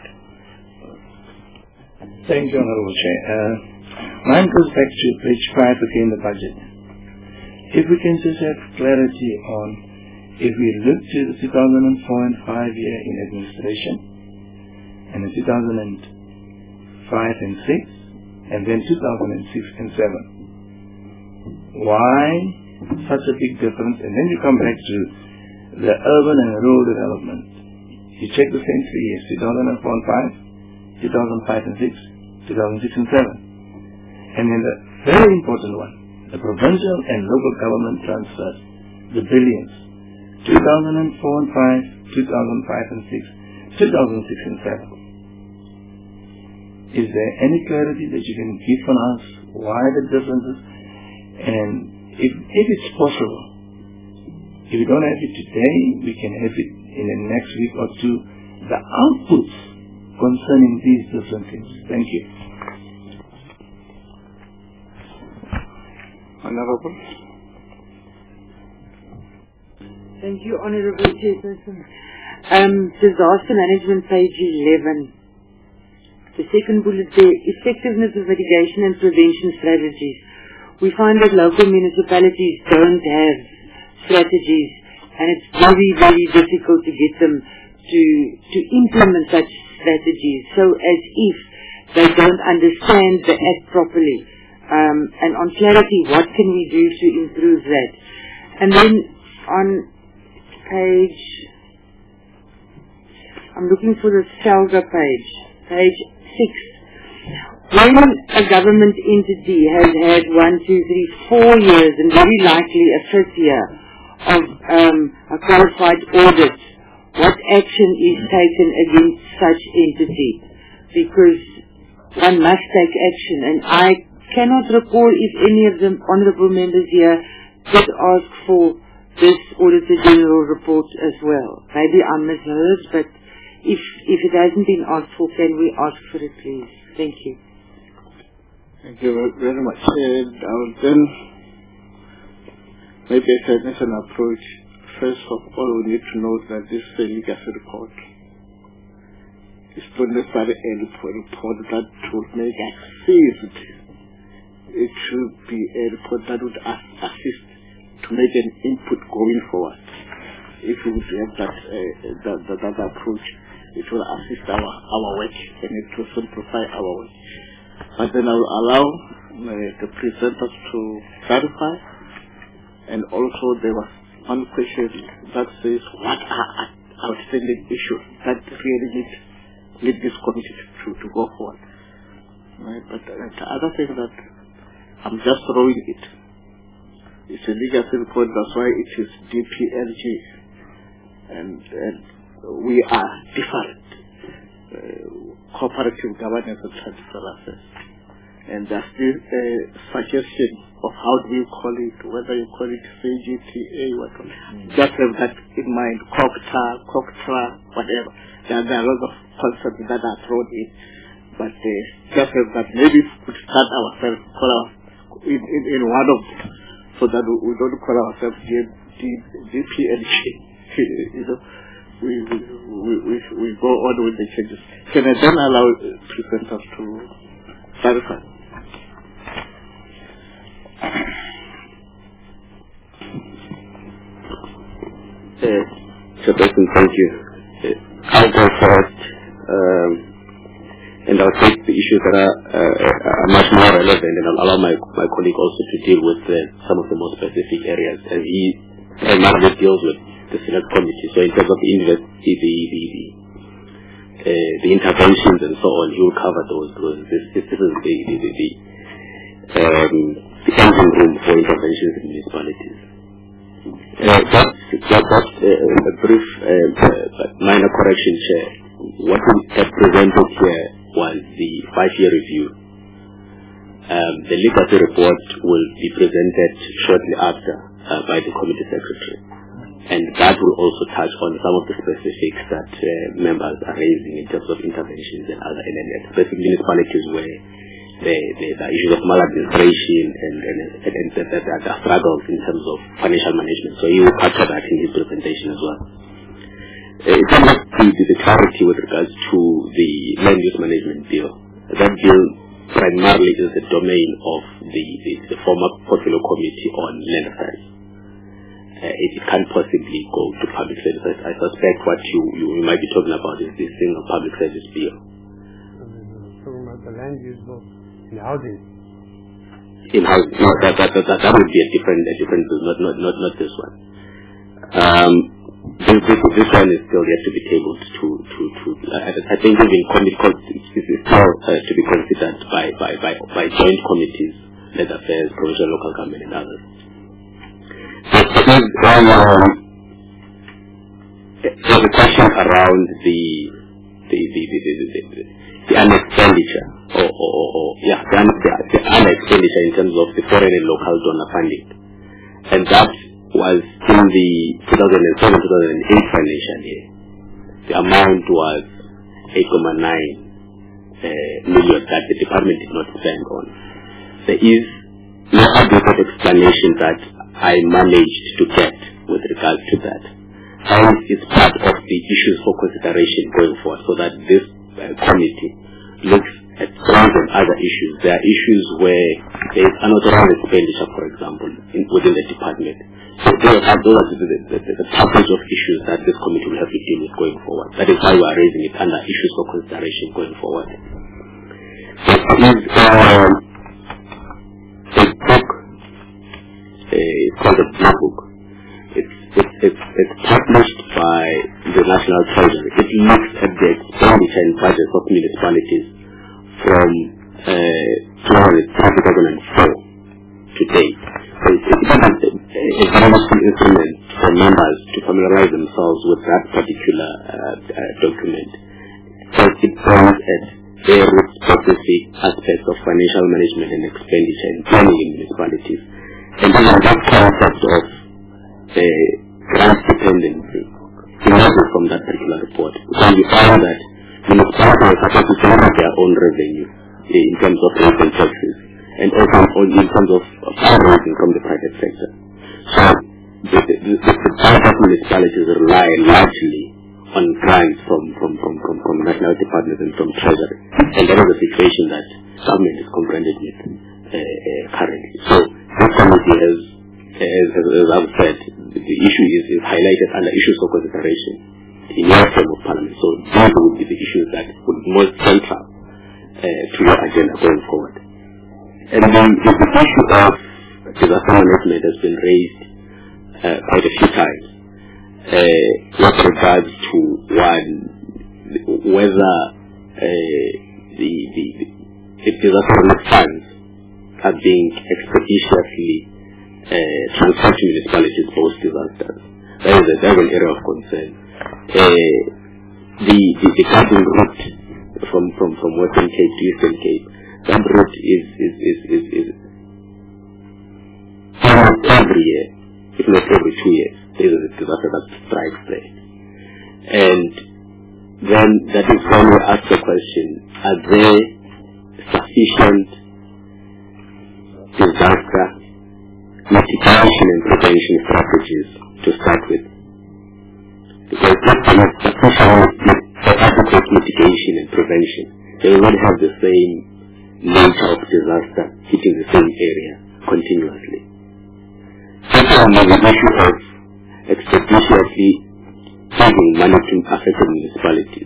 Thank you, Honorable Chair. Uh, mine goes back to page five again, the budget. If we can just have clarity on, if we look to the two thousand four and five year in administration, and the two thousand five and six, and then two thousand six and seven, why such a big difference? And then you come back to the urban and rural development. You check the same three years, two thousand four and five, two thousand five and six, two thousand six and seven. And then the very important one, the provincial and local government transfers, the billions, two thousand four and five, two thousand five and six, two thousand six and seven. Is there any clarity that you can give on us why the differences? And if, if it's possible, if we don't have it today, we can have it in the next week or two, the outputs concerning these different things. Thank you. Honorable. Thank you, Honorable Chairperson. Um, disaster management, page eleven. The second bullet there, effectiveness of mitigation and prevention strategies. We find that local municipalities don't have strategies, and it's very, very difficult to get them to, to implement such strategies, so as if they don't understand the act properly. Um, and on clarity, what can we do to improve that? And then on page, I'm looking for the SELGA page, page six. When a government entity has had one, two, three, four years, and very likely a fifth year of um, a qualified audit, what action is taken against such entity? Because one must take action, and I cannot recall if any of the honourable members here did ask for this Auditor General report as well. Maybe I misheard, but if if it hasn't been asked for, can we ask for it, please? Thank you. Thank you very much. And I will then maybe as an approach. First of all, we need to know that this is a legacy report. It's not necessarily a report that will make assist. It should be a report that would assist to make an input going forward. If we would have that, uh, that, that, that approach, it will assist our, our work and it will simplify our work. But then I will allow uh, the presenters to clarify, and also there was one question that says what are outstanding issues that really need, need this committee to, to go forward. Right? But uh, the other thing that I'm just throwing it, it's a legacy report, that's why it is D P L G, and, and we are different. Uh, cooperative governance and transfer assets. And there's still a suggestion of how do you call it, whether you call it C G T A, whatever. Mm. Just have that in mind, COCTA, COCTRA, whatever. There are, there are a lot of concepts that are thrown in. But uh, just have that, maybe we could start ourselves, call our, in, in, in one of them, so that we, we don't call ourselves D P L G. You know, we, we, we, we, we go on with the changes. Can I then allow presenters to clarify? Uh, Chairperson, thank you. Uh, I'll go first, um, and I'll take the issues that are, uh, are much more relevant, and I'll allow my, my colleague also to deal with uh, some of the more specific areas. And he primarily deals with the select committee. So in terms of the invest, the the the, uh, the interventions and so on, he will cover those. Because this, this, this is the the the, the, um, the engine room for interventions in municipalities. Uh, just just, just uh, a brief uh, uh, minor correction, Chair. What we have presented here was the five-year review. Um, the legacy report will be presented shortly after uh, by the committee secretary. And that will also touch on some of the specifics that uh, members are raising in terms of interventions and other elements, especially municipalities where the, the, the issues of maladministration and, and, and, and the, the, the, the struggles in terms of financial management. So he will capture that in his presentation as well. Uh, in terms of the, the, the clarity with regards to the land use management bill, that bill primarily is the domain of the, the, the former portfolio committee on land affairs. Uh, it, it can't possibly go to public service. I, I suspect what you, you, you might be talking about is this thing of public service bill. Talking about the land use bill in housing. In housing, no, that, that, that, that, that would be a different, a different bill, not, not, not, not this one. Um, this, this, this one is still yet to be tabled to, to, to I, I think even committee, it is still uh, to be considered by, by, by, by joint committees, land affairs, provincial, local government, and others. Um, um, there's a question around the the the the, the, the, the, the unexpenditure or, or, or yeah the, the, the unexpenditure in terms of the foreign and local donor funding. and that was in the two thousand seven to two thousand eight financial year. The amount was eight point nine uh, million that the department did not spend on. There is no adequate explanation that I managed to get with regard to that. And it's part of the issues for consideration going forward, so that this uh, committee looks at those and other issues. There are issues where there is unauthorized expenditure, for example, in, within the department. So those are, those are the, the, the, the package of issues that this committee will have to deal with going forward. That is why we are raising it under issues for consideration going forward. There is um, a book, uh, it's called the Blue Book. It's, it's, it's, it's published by the National Treasury. It looks at the expenditure and budgets of municipalities from uh, two thousand four to date. So it's, it's a very useful instrument for members to familiarize themselves with that particular uh, uh, document. So it points at very specific aspects of financial management and expenditure and planning in municipalities. And then that concept of uh, grant dependency emerges from that particular report. So we found that municipalities are supposed to generate their own revenue uh, in terms of rates and taxes, and also in terms of fundraising from the private sector. So the, the, the, the private municipalities rely largely on grants from, from, from, from, from national departments and from treasury. And that is the situation that government is confronted with uh, uh, currently. So this committee has, as, as, as I've said, the issue is, is highlighted under issues of consideration in your term of parliament. So these would be the issues that would be most central uh, to your agenda going forward. And then the issue of disaster management has been raised uh, quite a few times uh, with regards to one, whether uh, the, the, the disaster relief funds are being expeditiously uh, transferred to municipalities post disasters. That is, a, that is an area of concern. Uh, the, the, the guiding route from, from, from Western Cape to Eastern Cape, that route is, is, is, is, is almost every year, if not every two years, there is a disaster that strikes there. And then that is when we ask the question, are there sufficient disaster mitigation and prevention strategies to start with? Because if there is sufficient adequate mitigation and prevention, they will not have the same nature of disaster hitting the same area continuously. Secondly, the issue of expeditiously giving money to affected municipalities.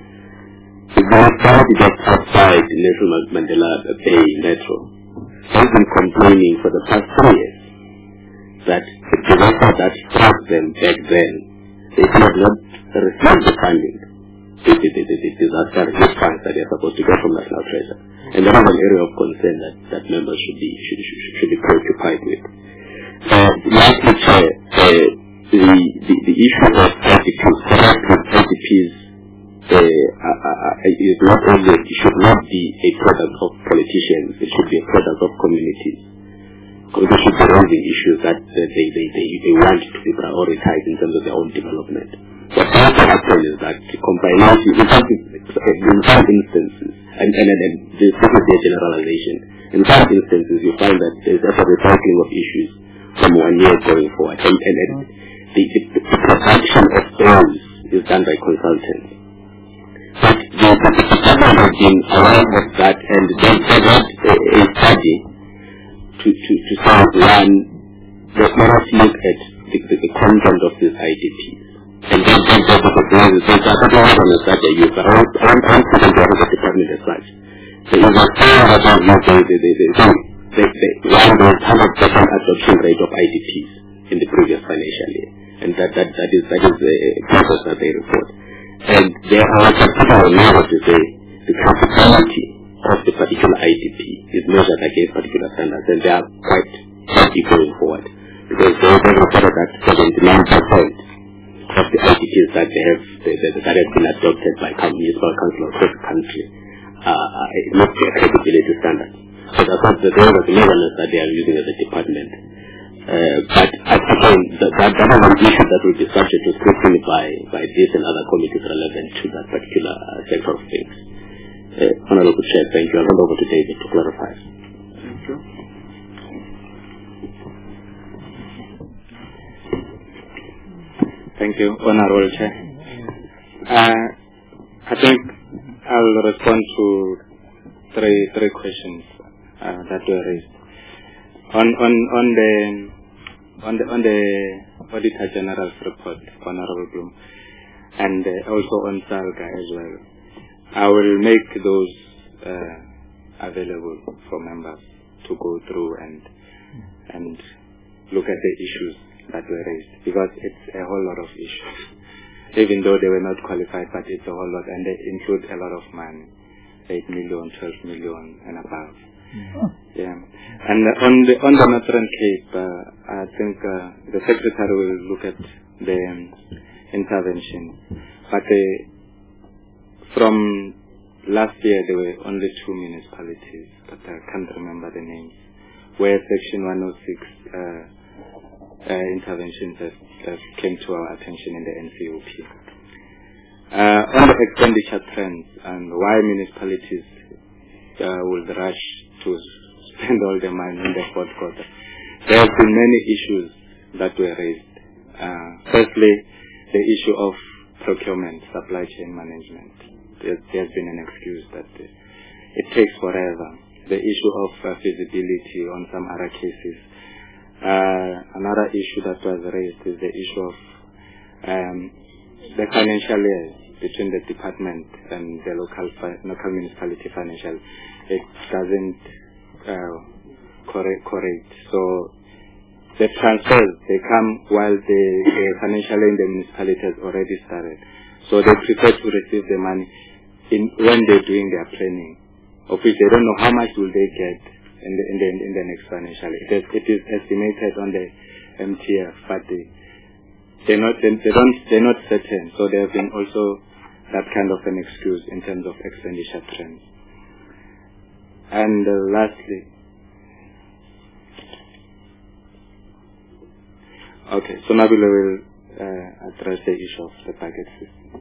The municipality just outside the Nelson Mandela Bay Metro has been complaining for the past three years that the disaster that struck them back then, they have not received the funding, the, the, the, the, the disaster relief funds that they are supposed to get from National Treasury. And that is an area of concern that, that members should be should, should, should be preoccupied with. Uh, lastly, Chair, uh, the, the, the issue of I D Ps, corrupt I D Ps, uh, uh, uh, is not only, it should not be a product of politicians, it should be a product of communities. Communities should be raising issues that uh, they, they, they, they want to be prioritized in terms of their own development. What also happens is that the combination, in some, in some instances, and, and, and this is a generalization, in some instances you find that there is a recycling of issues from one year going forward, and, and, and the, the, the production of those is done by consultants. But the, the, the government has been aware of that, and then developed a, a study to, to, to say, one, let us look at the, the, the content of these I D Ps. And then then then the proposal says that I don't want to start a use. I want I want I want to go to the department as such. So if I say that I want to the the the the the one was hundred percent adoption rate of I D Ps in the previous financial year, and that that that is that is a process that they report. And there are also people who know what to say. The capacity of the particular I D P is measured against particular standards, and they are quite happy going forward because they have reported that seventy-nine percent of the I D Ps that they have that, that have been adopted by municipal council across the country uh, not their credibility standards. So that's not the, those are the measurements that they are using as a department. Uh, but again, that, that, that is an issue that will be subject to scrutiny by, by this and other committees relevant to that particular uh, sector of things. Uh, Honorable Chair, thank you. I'll hand over to David to clarify. Thank you. Thank you, Honorable Chair. Uh, I think I'll respond to three three questions uh, that were raised. On on on the on the on the Auditor General's report, Honorable Bloom, and uh, also on SALGA as well. I will make those uh, available for members to go through and and look at the issues that were raised, because it's a whole lot of issues, even though they were not qualified, but it's a whole lot, and they include a lot of money, eight million, twelve million and above. Mm-hmm. Yeah. And uh, on the on the Northern Cape, uh, I think uh, the Secretary will look at the um, intervention, but uh, from last year there were only two municipalities, but I can't remember the names, where Section one oh six uh, uh, interventions have, have came to our attention in the N C O P. Uh, on the expenditure trends and why municipalities uh, will rush to spend all the money in the fourth quarter, there have been many issues that were raised. Uh, firstly, the issue of procurement, supply chain management. There, there's been an excuse that uh, it takes forever. The issue of uh, feasibility on some other cases. Uh, another issue that was raised is the issue of um, the financial year between the department and the local fi- local municipality financial. It doesn't uh, correct, correct. So the transfers, they come while the, the financial year in the municipality has already started. So they prefer to receive the money in when they're doing their planning, of which they don't know how much will they get in the in the, in the next financial year. It is, it is estimated on the M T F, but they they're not they, they don't they're not certain. So there have been also that kind of an excuse in terms of expenditure trends. And uh, lastly, okay, so now we will uh, address the issue of the budget system.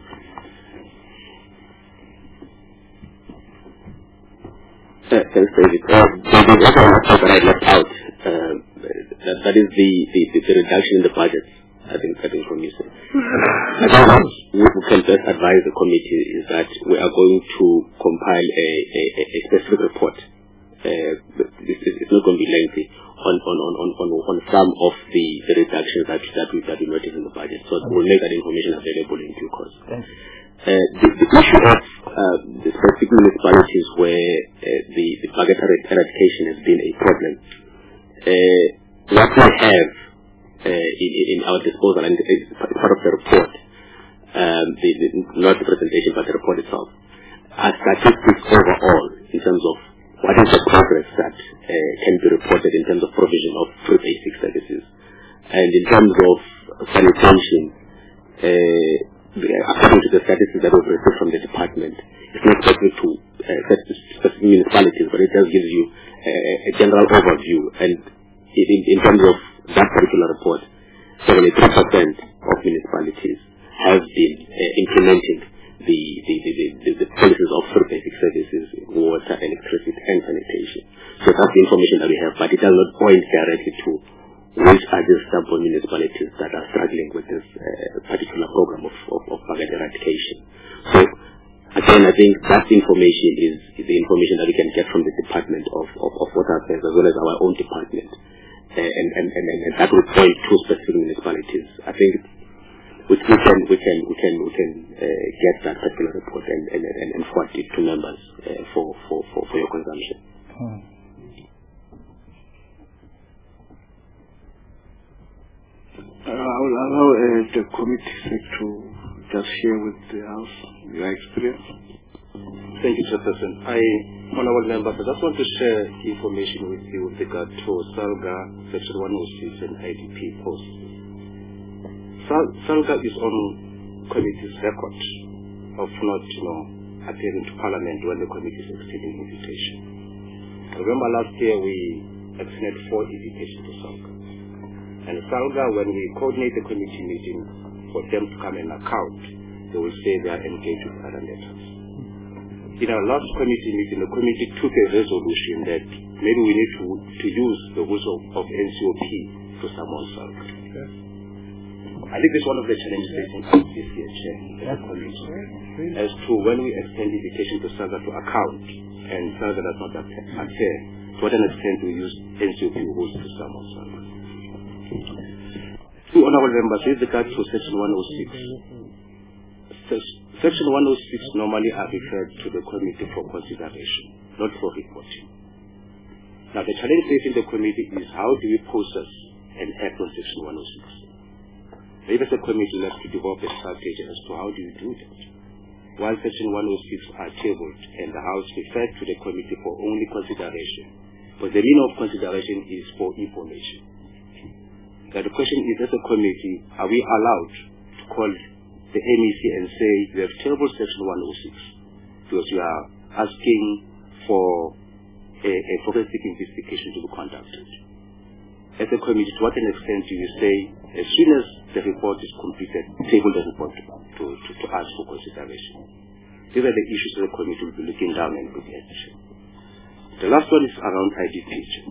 Uh, thanks, David. Uh, David, what I want that I left out, uh, that, that is the, the, the reduction in the budget, I think, I think from you, sir. I think what we can best advise the committee is that we are going to compile a, a, a specific report. Uh, this is it's not going to be lengthy on, on, on, on, on, on some of the, the reductions that, that, we, that we noticed in the budget. So we'll make that information available in due course. Uh, the, the issue of uh, the specific municipalities where uh, the, the budgetary eradication has been a problem, uh, what we have uh, in, in our disposal, and it's part of the report, um, the, the, not the presentation but the report itself, are statistics overall in terms of what is the progress that uh, can be reported in terms of provision of free basic services, and in terms of sanitation. Uh, According to the statistics that we've received from the department, it's not specific to uh, specific municipalities, but it just gives you uh, a general overview. And in, in terms of that particular report, seventy-three percent of municipalities have been uh, implementing the the, the, the the policies of free basic services, water, electricity, and sanitation. So that's the information that we have, but it does not point directly to which are the sample municipalities that are struggling with this uh, particular program of, of, of budget eradication. So, again, I think that information is, is the information that we can get from the Department of, of, of Water Affairs as well as our own department. Uh, and, and, and, and that will point to specific municipalities. I think we, we can we can we can we can uh, get that particular report and, and, and, and forward it to members uh, for, for, for, for your consumption. Hmm. Uh, I will allow uh, the committee to just share with the House your experience. Thank you, Chairperson. I, honorable members, I just want to share information with you with regard to SALGA Section one oh six and I D P posts. Sal- SALGA is on committee's record of not, you know, appearing to Parliament when the committee is extending invitation. Remember last year we extended four invitations to SALGA. And SALGA, when we coordinate the committee meeting for them to come and account, they will say they are engaged with other matters. In our last committee meeting, the committee took a resolution that maybe we need to, to use the rules of, of N C O P to summon SALGA. Yes. I think it's one of the challenges facing us this year, Chair, as a committee, as to when we extend invitation to SALGA to account, and SALGA does not appear, to what an extent we use N C O P rules to summon SALGA. Two honorable members, with regard to section one oh six. Section one oh six normally are referred to the committee for consideration, not for reporting. Now the challenge facing the committee is how do we process and act on section one oh six? Maybe as a committee we have to develop a strategy as to how do you do that. While section one oh six are tabled and the House referred to the committee for only consideration, but the meaning of consideration is for information. Now the question is, as a committee, are we allowed to call the M E C and say you have tabled section one oh six because you are asking for a, a forensic investigation to be conducted? As a committee, to what extent do you say, as soon as the report is completed, table the report to, to, to, to ask for consideration? These are the issues the committee will be looking down and looking at. The last one is around I D P.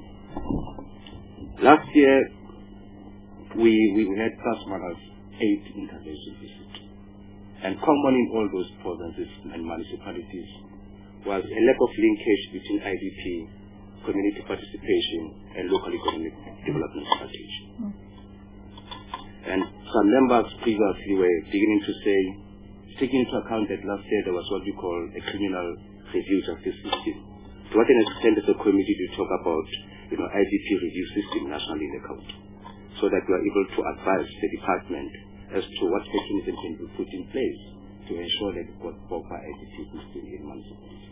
Last year, we, we had plus minus eight intervention visits. And common in all those provinces and municipalities was a lack of linkage between I D P, community participation, and local economic development strategy. Mm. And some members previously were beginning to say, taking into account that last year there was what we call a criminal review justice system. To what extent does the committee to talk about, you know, I D P review system nationally in the county, so that we are able to advise the department as to what mechanism can be put in place to ensure that we've got proper I D P system in municipalities.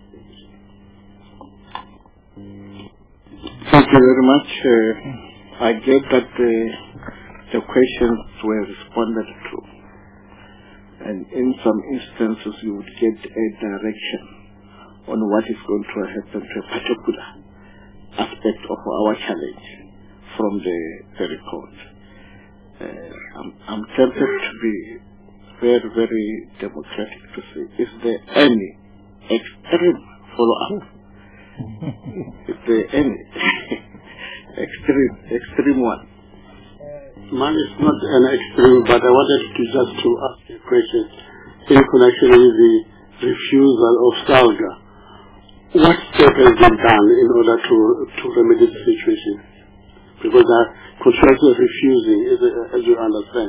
Thank you very much. Uh, I get that uh, the questions were responded to, and in some instances you would get a direction on what is going to happen to a particular aspect of our challenge from the, the report. Uh, I'm, I'm tempted to be very, very democratic to say, is there any extreme follow-up? Is there any extreme, extreme one? Mine is not an extreme, but I wanted to just to ask a question in connection with the refusal of SALGA. What step has been done in order to, to remedy the situation? Because the constituency is refusing, as you understand.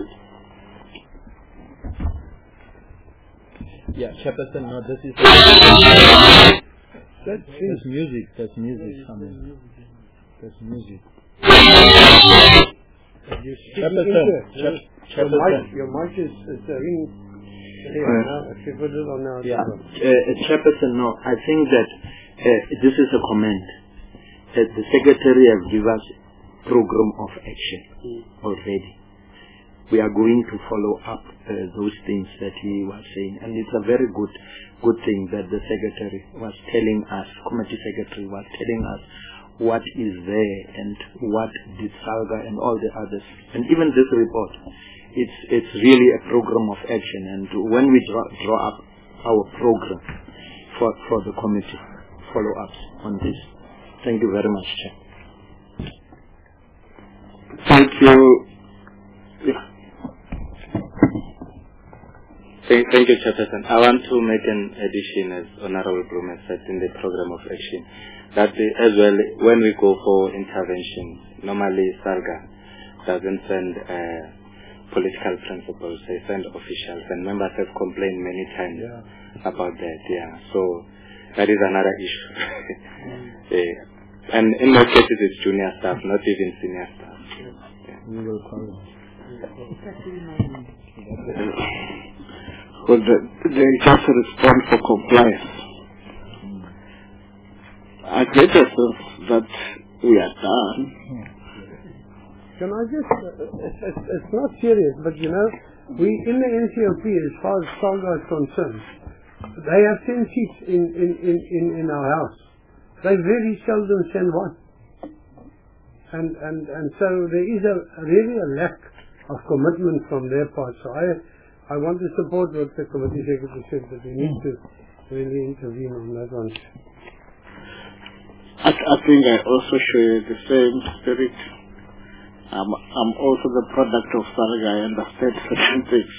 Yeah, Chairperson, no, this is... That's music, that's music coming. That's music. Chairperson, Chairperson. Your mic is a ring. Yeah, Chairperson, no, I think that uh, this is a comment. Uh, the Secretary has given us program of action mm. already. We are going to follow up uh, those things that he was saying, and it's a very good good thing that the Secretary was telling us, Committee Secretary was telling us what is there and what did SALGA and all the others, and even this report. It's it's really a program of action, and when we draw, draw up our program for, for the committee follow-ups on this. Thank you very much, Chair. Thank you. Yeah. Thank, thank you, Chairperson. I want to make an addition, as Honorable Bloom has said, in the program of action, that the, as well, when we go for intervention, normally SALGA doesn't send uh, political principles, they send officials, and members have complained many times yeah. about that. Yeah, so that is another issue. yeah. And in most cases, it's junior staff, not even senior staff. Yeah. We will call them. Well, the, they just respond for compliance. I get a sense that we are done. Can I just, uh, it's, it's, it's not serious, but you know, we, in the N C O P, as far as SALGA is concerned, they have ten seats in, in, in, in, in our house. They very seldom send one. And, and, and so there is a, really a lack of commitment from their part. So I, I want to support what the committee secretary said, that we need to really intervene on that one. I, I think I also share the same spirit. I'm, I'm also the product of Salga. I understand certain things.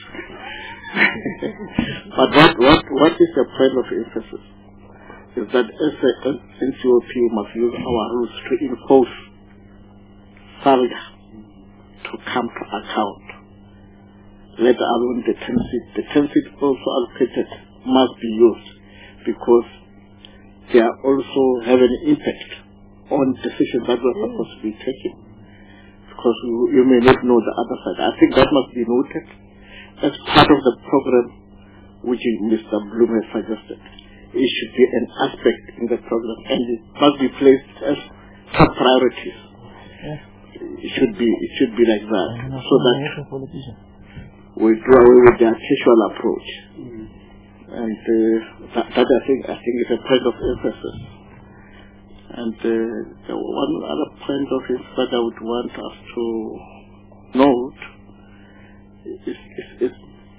But what, what, what is the point of emphasis? Is that as a N C O P we must use our rules to impose Salga to come to account. Let alone the term sheet. The term sheet also allocated must be used because they are also have an impact on decisions that were supposed to be taken. Because you, you may not know the other side. I think that must be noted as part of the program which Mister Bloom has suggested. It should be an aspect in the program and it must be placed as top priorities. Yeah. It should be it should be like that, so that we do away with the casual approach. Mm. And uh, that, that I think I think is a point of emphasis. And uh, the one other point of emphasis that I would want us to note is, is, is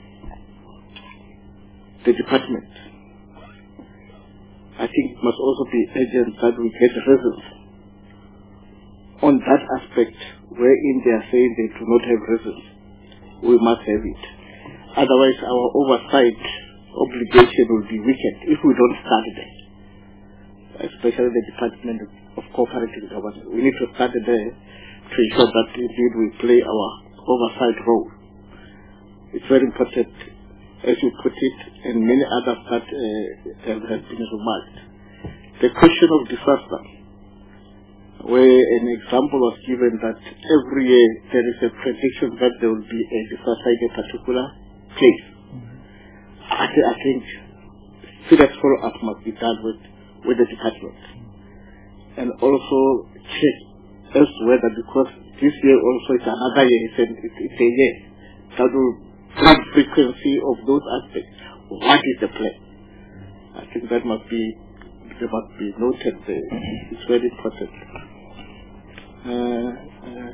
the department. I think it must also be urgent that we get reasons on that aspect wherein they are saying they do not have reasons. We must have it. Otherwise our oversight obligation will be weakened if we don't start there. Especially the Department of Cooperative Government. We need to start there to ensure that indeed we play our oversight role. It's very important, as you put it, and many others that uh, have, have been remarked. The question of disaster, where an example was given that every year there is a prediction that there will be a disaster in a particular place. I, th I think serious follow-up must be done with, with the department. And also check as whether, because this year also is another year, it's a, it's a year that will bring frequency of those aspects. What is the plan? I think that must be, that must be noted there. It's very important. Uh, uh,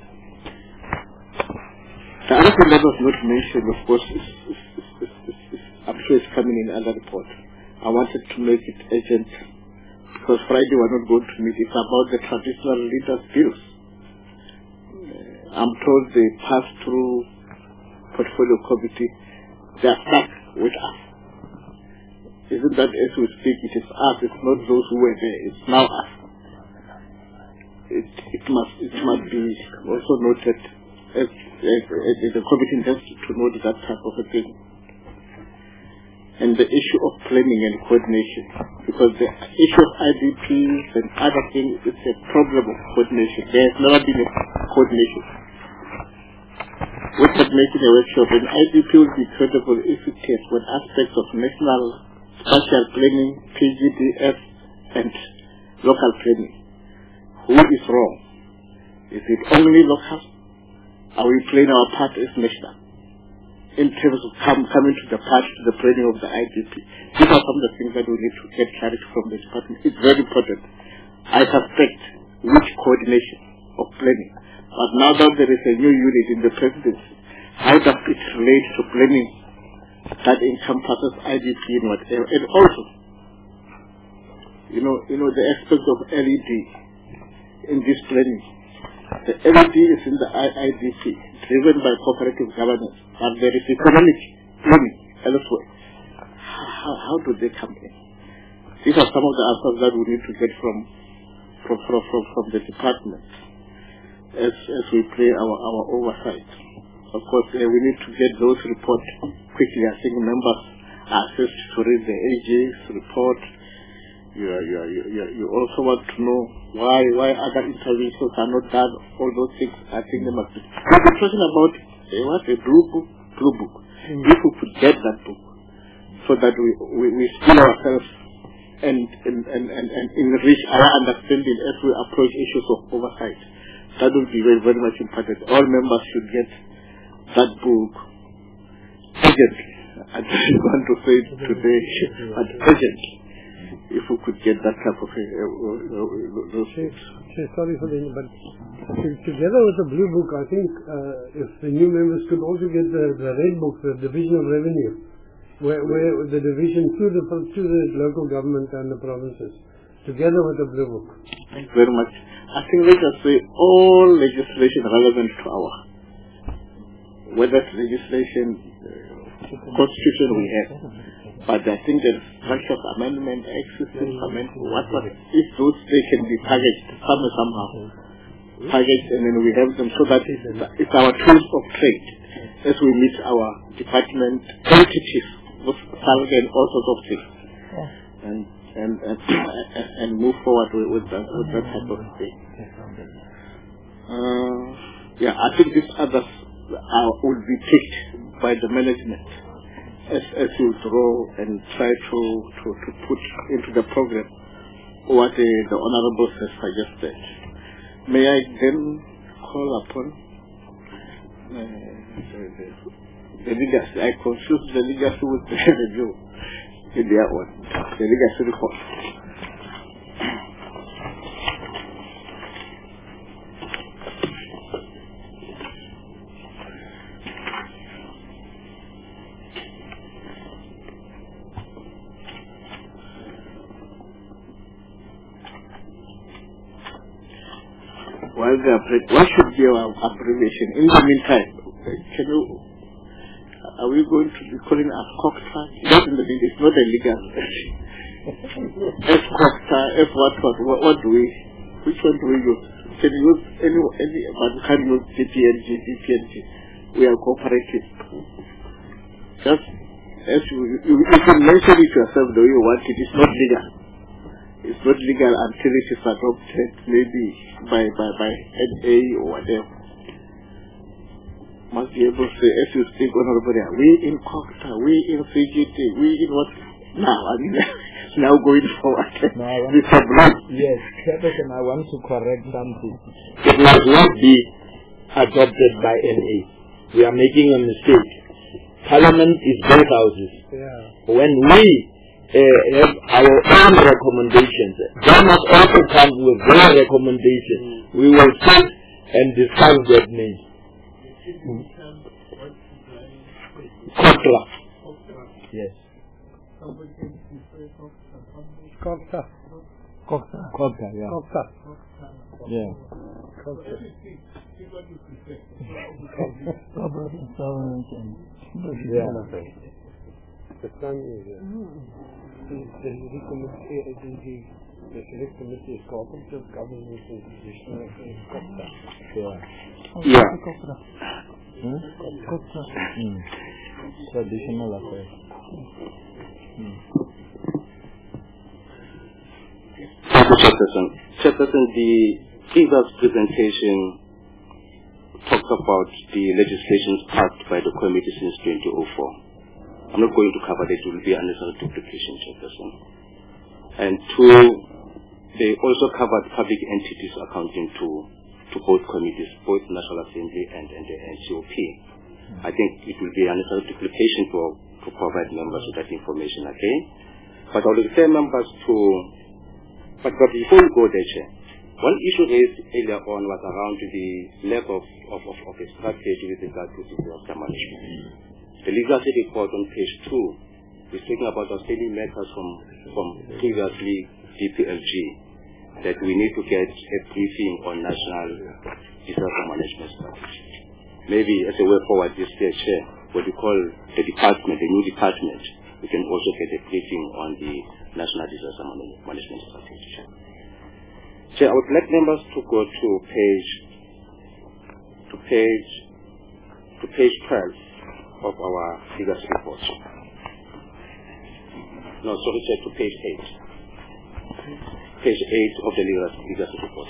the other thing that was not mentioned, of course, is, is, is, is, is, is I'm sure it's coming in another report. I wanted to make it urgent because Friday we're not going to meet. It's about the traditional leaders' bills. Uh, I'm told they passed through portfolio committee. They are stuck with us. Isn't that as we speak? It is us. It's not those who were there. It's now us. It, it must it must be also noted as, as, as the committee has to note that type of a thing. And the issue of planning and coordination, because the issue of I D Ps and other things is a problem of coordination. There has never been a coordination. We could make it a workshop, and I D P will be credible if it tests when aspects of national spatial planning, P G D F, and local planning. Who is wrong? Is it only local? Are we playing our part as national? In terms of come, coming to the part to the planning of the I D P. These are some of the things that we need to get clarity from the department. It's very important. I suspect which coordination of planning. But now that there is a new unit in the presidency, how does it relate to planning that encompasses I D P and whatever? And also, you know, you know the aspect of L E D in this planning. The L E D is in the I D P, driven by cooperative governance, but there is economic planning elsewhere. How, how do they come in? These are some of the answers that we need to get from from from from, from the department as as we play our our oversight. Of course, uh, we need to get those reports quickly. I think members are asked to read the A G's report. You, you, you, you, you also want to know why why other interventions are not done, all those things. I think they must be. We're talking about uh, what, a blue book, blue book. Mm. If we could get that book so that we, we, we skill ourselves and, and, and, and, and enrich our understanding as we approach issues of oversight, that would be very, very much important. All members should get that book urgently. I don't want to say it today, but urgently. if we could get that type of uh, uh, those things. Sorry for the, but together with the blue book, I think uh, if the new members could also get the, the red book, the division of revenue, where, where the division to the to the local government and the provinces, together with the blue book. Thank you very much. I think let us say all legislation relevant to our, whether it's legislation, uh, constitution we have, but I think the structure of amendment, existing amendment, what what if those they can be packaged somehow, somehow packaged, and then we have them so that it's, it's our tools of trade as we meet our department entities with salary and all sorts of things, and and and, and move forward with, with that with that type of thing. Uh, yeah, I think these others are, will be picked by the management as as you draw and try to, to, to put into the program what the, the Honorable has suggested. May I then call upon uh, the, the leaders? I confuse the leaders with the review in their own. The leaders report. While the what should be our abbreviation? In the meantime, can you, are we going to be calling us COCTA? Not in the it's not a legal. F COCTA, F what, what, what, what do we, which one do we use? Can you use any, any, but we can't use G P N G, G P N G. We are cooperative. Just as you, you, you can mention it yourself the way you want it, it's not legal. It's not legal until it is adopted, maybe by by by N A or whatever. Must be able to say, as you speak, Honorable, we in COCTA, we in C G T, we in what? Now, I mean, now going forward. No, I want to, yes, Chairperson, I want to correct something. It will not be adopted by N A. We are making a mistake. Parliament is both houses. Yeah. When we Uh, have our own recommendations, they must also come with their recommendations. We will sit and discuss that name. COCTA. Yes. COCTA. COCTA. COCTA, yeah. COCTA. Yeah. COCTA. Yeah. The sun is the select committee, the select committee is cooperative government and traditional COCTA. Yeah. Yeah. COCTA. Hmm? COCTA. Hmm. Traditional affairs. Hmm. Thank you, Chairperson. Chairperson, the previous presentation talked about the legislations passed by the committee since twenty oh four. I'm not going to cover that. It will be unnecessary duplication, Chairperson. And two, they also covered public entities accounting to, to both committees, both National Assembly and, and the N C O P. I think it will be unnecessary duplication to, to provide members with that information again. But I will refer members to, but, but before we go there, Chair, one issue raised earlier on was around the lack of, of, of, of a strategy with regard to disaster management. The legacy report on page two is talking about outstanding matters from, from previously D P L G, that we need to get a briefing on national disaster management strategy. Maybe as a way forward this year, Chair, what we call the department, the new department, we can also get a briefing on the national disaster management strategy. Chair, I would like members to go to page, to page, to page twelve. Of our figures report. No, sorry, Chair, to page eight. Page eight of the figures report.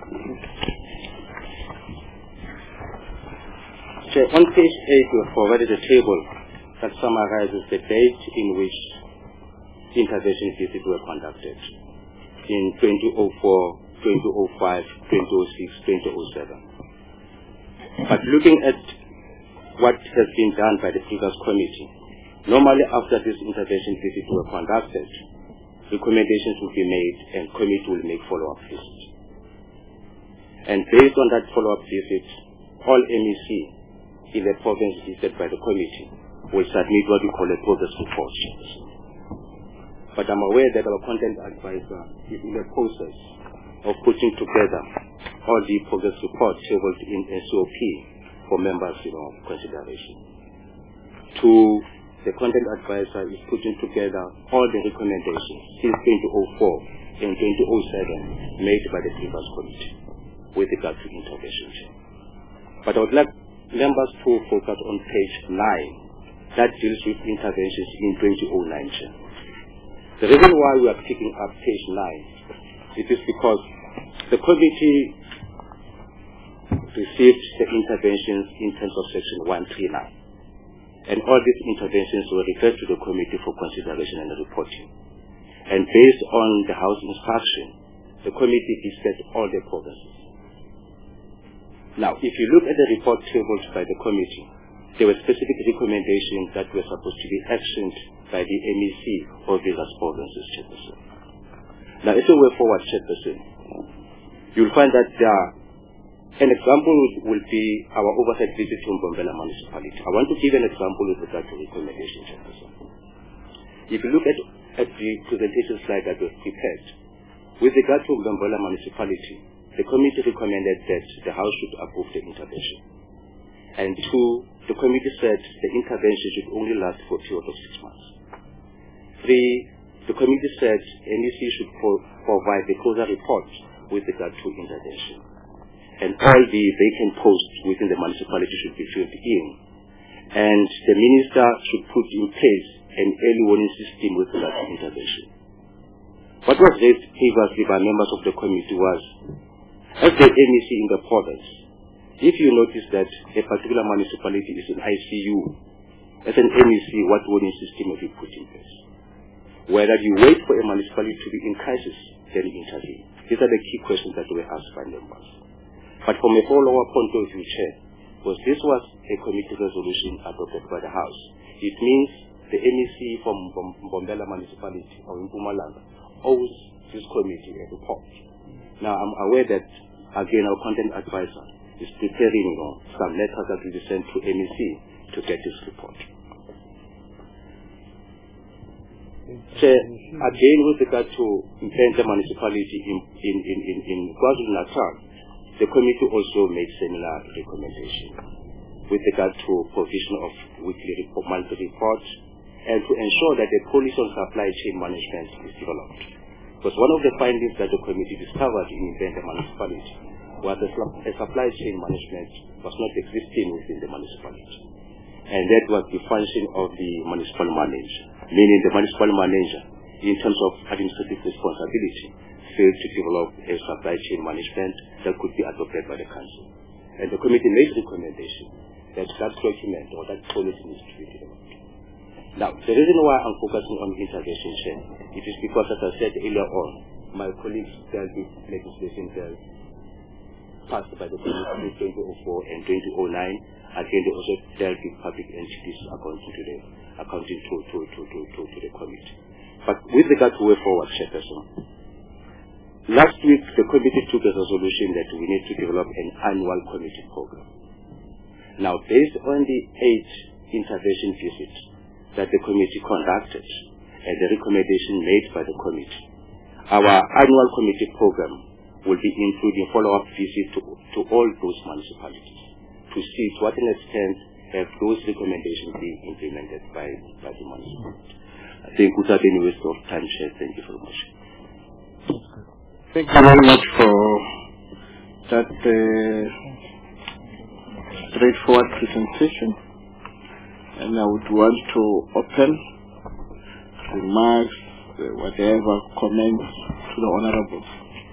Chair, on page eight we have provided a table that summarizes the date in which intervention visits were conducted in twenty oh four, twenty oh five, twenty oh six, twenty oh seven. But looking at what has been done by the previous committee. Normally after this intervention visits were conducted, recommendations will be made and committee will make follow-up visits. And based on that follow-up visit, all M E C in the province visited by the committee will submit what we call a progress report. But I'm aware that our content advisor is in the process of putting together all the progress reports tabled in S O P for members, you know, consideration. To the content advisor is putting together all the recommendations since twenty oh four and twenty oh seven made by the previous committee with regard to intervention. But I would like members to focus on page nine that deals with interventions in twenty oh nine. The reason why we are picking up page nine, it is because the committee received the interventions in terms of section one thirty-nine. And all these interventions were referred to the committee for consideration and reporting. And based on the House instruction, the committee discussed all the progresses. Now, if you look at the report tabled by the committee, there were specific recommendations that were supposed to be actioned by the M E C of various provinces, Chairperson. Now, if we were forward, Chairperson, you'll find that there are an example will be our oversight visit to Mbombela municipality. I want to give an example with regard to recommendation, Chairperson. If you look at, at the presentation slide that was prepared, with regard to Mbombela municipality, the committee recommended that the House should approve the intervention. And two, the committee said the intervention should only last for a period of six months. Three, the committee said N E C should pro provide the closer report with regard to intervention. And all the vacant posts within the municipality should be filled in. And the minister should put in place an early warning system with regard to intervention. What was raised previously by members of the committee was, as the M E C in the province, if you notice that a particular municipality is in I C U, as an M E C, what warning system have you put in place? Whether you wait for a municipality to be in crisis, then you intervene. These are the key questions that were asked by members. But from a follow-up point of view, Chair, because this was a committee resolution adopted by the House, it means the M E C from Mbombela municipality or in Mpumalanga owes this committee a report. Now, I'm aware that, again, our content advisor is preparing you know, some letters that will be sent to M E C to get this report. Chair, again, with regard to Mpenta municipality in, in, in, in, in KwaZulu-Natal, the committee also made similar recommendations with regard to provision of weekly report, monthly reports, and to ensure that the policy on supply chain management is developed. Because one of the findings that the committee discovered in Mpenta municipality was that a supply chain management was not existing within the municipality. And that was the function of the municipal manager, meaning the municipal manager, in terms of administrative responsibility, failed to develop a supply chain management that could be adopted by the council. And the committee made the recommendation that that document or that policy needs to be developed. Now, the reason why I'm focusing on intervention, Chair, it is because, as I said earlier on, my colleagues dealt with legislation bills passed by the committee in twenty oh four and twenty oh nine. Again, they also dealt with public entities accounting to the accounting to to to to to, to the committee. But with regard to way forward, Chairperson, last week the committee took a resolution that we need to develop an annual committee program. Now, based on the eight intervention visits that the committee conducted and the recommendation made by the committee, our annual committee program will be including follow-up visits to, to all those municipalities to see to what extent have those recommendations been implemented by, by the municipality. I think without any waste of time, Chair, thank you very much. Thank you very much for that uh, straightforward presentation. And I would want to open remarks, uh, whatever comments to the Honourable.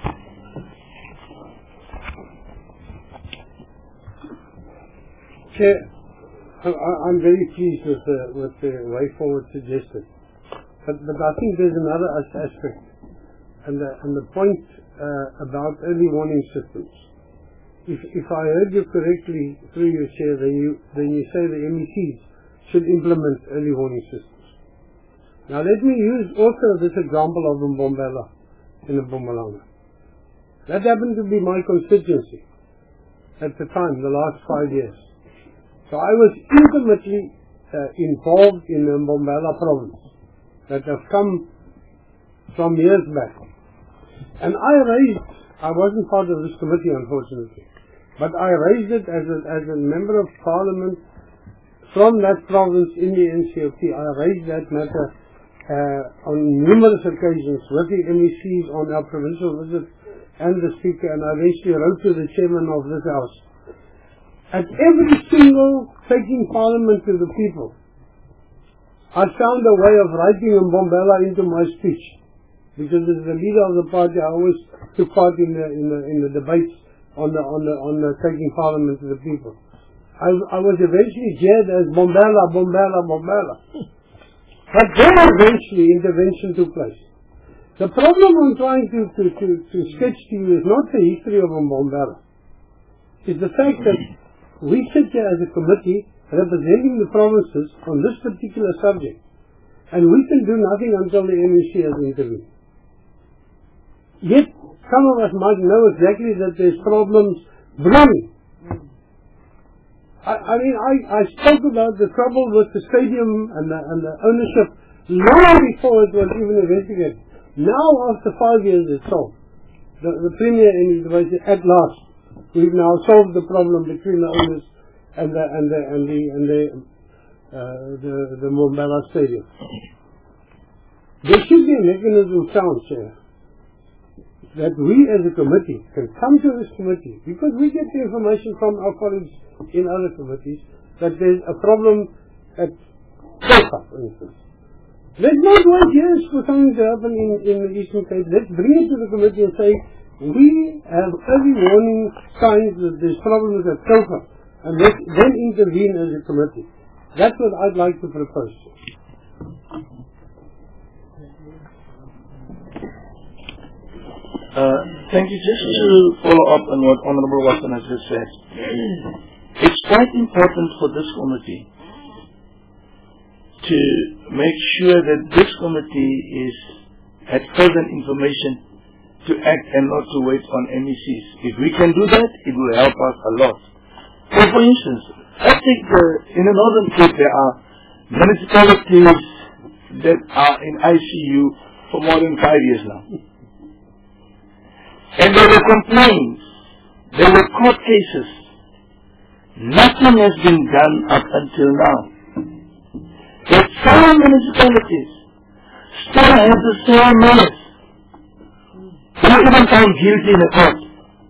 Chair, I'm very pleased with the, with the way forward suggested. But, but I think there's another aspect. And the, and the point uh, about early warning systems. If, if I heard you correctly through your chair, then you, then you say the M E Cs should implement early warning systems. Now let me use also this example of Mbombela in Mpumalanga. That happened to be my constituency at the time, the last five years. So I was intimately uh, involved in the Mbombela province that has come from years back. And I raised, I wasn't part of this committee unfortunately, but I raised it as a, as a member of parliament from that province in the N C O P. I raised that matter uh, on numerous occasions with the M E Cs on our provincial visits and the Speaker, and I eventually wrote to the Chairman of this House. At every single taking Parliament to the people, I found a way of writing Mbombela into my speech. Because as the leader of the party, I always took part in the, in the, in the debates on the, on the, on the taking Parliament to the people. I, I was eventually jailed as Mbombela, Mbombela, Mbombela. But then eventually intervention took place. The problem I'm trying to, to, to, to sketch to you is not the history of Mbombela. It's the fact that we sit here as a committee representing the provinces on this particular subject, and we can do nothing until the M E C has intervened. Yet, some of us might know exactly that there's problems brewing. I, I mean, I, I spoke about the trouble with the stadium and the, and the ownership long before it was even investigated. Now, after five years, it's solved. The, the Premier in his debate said, at last, we've now solved the problem between the owners and the and the and the and the uh, the, the Mbombela Stadium. There should be a mechanism found, Chair, that we as a committee can come to this committee, because we get the information from our colleagues in other committees that there's a problem at Kofa, for instance. Let's not wait years for something to happen in, in the Eastern Cape. Let's bring it to the committee and say, we have early warning signs that there's problems at Kofa, and let's then intervene as a committee. That's what I'd like to propose. Uh, thank you. Just to follow up on what Honorable Watson has just said, it's quite important for this committee to make sure that this committee is at present information to act and not to wait on M E Cs. If we can do that, it will help us a lot. So for instance, I think uh, in the Northern Cape there are municipalities that are in I C U for more than five years now. And there were complaints, there were court cases. Nothing has been done up until now. That some municipalities still have the same mayors. They are even found guilty in the court.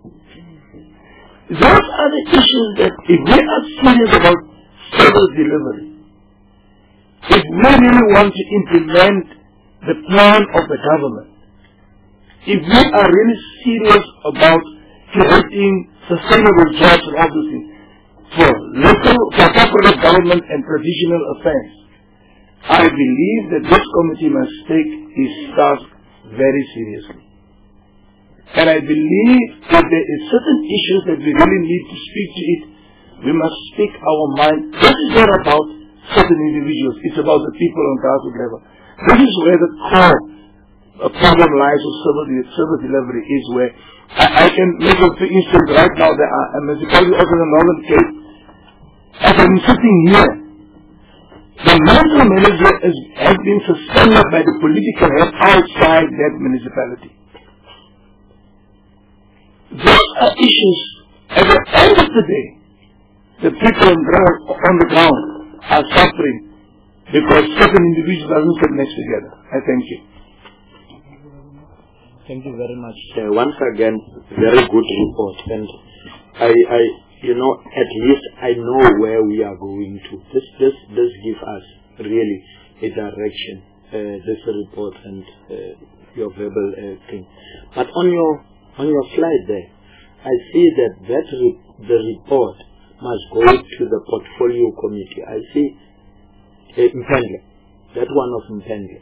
Those are the issues that if we are serious about service delivery, if we really want to implement the plan of the government, if we are really serious about creating sustainable jobs and all those things for local, for corporate government and traditional affairs, I believe that this committee must take its task very seriously. And I believe that there is certain issues that we really need to speak to it. We must speak our mind. This is not about certain individuals. It's about the people on grassroots level. This is where the core uh, problem lies of service, service delivery is where I, I can make a for instance right now there are a municipality also in the Northern Cape. As I'm sitting here, the national manager is, has been suspended by the political head outside that municipality. Those are issues. At the end of the day, the people on, ground, on the ground are suffering because certain individuals are not next together. I thank you. Thank you very much. Uh, once again, very good report, and I, I, you know, at least I know where we are going to. This, this, this gives us really a direction. Uh, this report and uh, your verbal uh, thing. But on your on your slide there, I see that that re the report must go to the portfolio committee. I see uh, Mpendle, that one of Mpendle.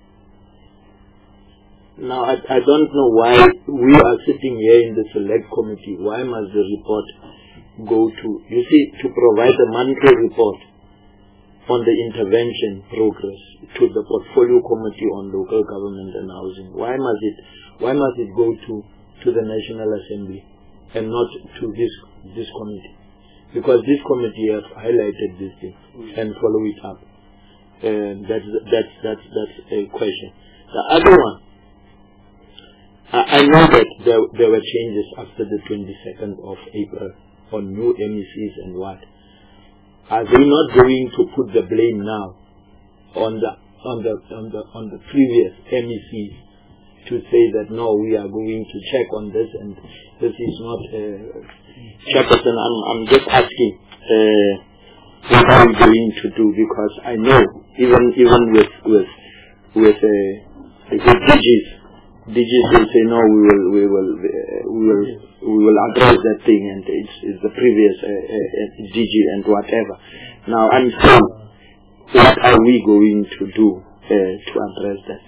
Now, I, I don't know why we are sitting here in the select committee. Why must the report go to, you see, to provide a monthly report on the intervention progress to the portfolio committee on local government and housing? Why must it why must it go to, to the National Assembly and not to this this committee? Because this committee has highlighted this thing and follow it up. And that's that's that's that's a question. The other one, I, I know that there there were changes after the twenty-second of April on new M E Cs and what. Are they not going to put the blame now on the on the on the on the previous M E Cs to say that no, we are going to check on this and this is not uh, Chairperson? I'm I'm just asking uh, what are we going to do, because I know even even with with with uh, the D Gs, D Gs will say no, we will we will uh, we will we will address that thing, and it's, it's the previous uh, uh, D G and whatever. Now I'm saying, what are we going to do uh, to address that?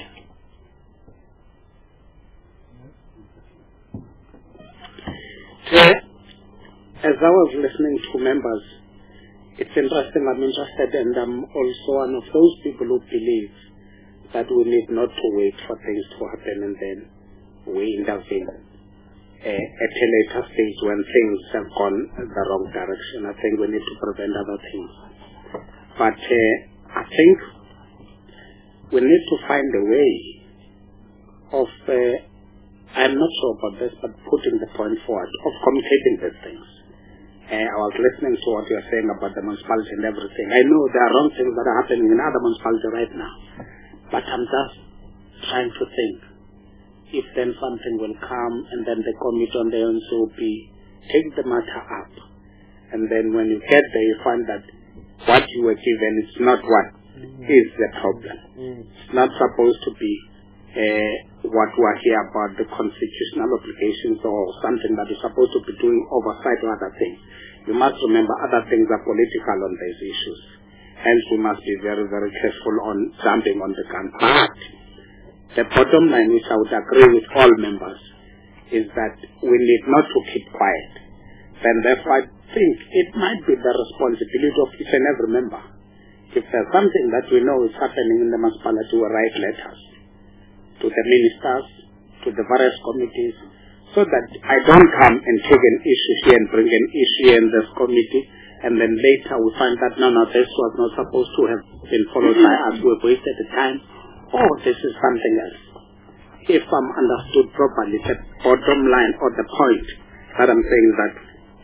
Uh, as I was listening to members, it's interesting. I'm interested, and I'm also one of those people who believe that we need not to wait for things to happen and then we intervene uh, at a later stage when things have gone the wrong direction. I think we need to prevent other things. But uh, I think we need to find a way of, uh, I'm not sure about this, but putting the point forward of communicating these things. Uh, I was listening to what you're saying about the municipality and everything. I know there are wrong things that are happening in other municipalities right now. But I'm just trying to think if then something will come and then the committee on the N C O P take the matter up, and then when you get there you find that what you were given is not what is the problem. It's not supposed to be uh, what we are here about the constitutional obligations or something that is supposed to be doing oversight or other things. You must remember other things are political on these issues. Hence, we must be very, very careful on jumping on the gun. But the bottom line, which I would agree with all members, is that we need not to keep quiet. And therefore, I think it might be the responsibility of each and every member. If there's something that we know is happening in the municipality, we write letters to the ministers, to the various committees, so that I don't come and take an issue here and bring an issue in this committee, and then later we find that no, no, this was not supposed to have been followed by us, we've wasted the time, or this is something else. If I'm understood properly, the bottom line or the point that I'm saying is that,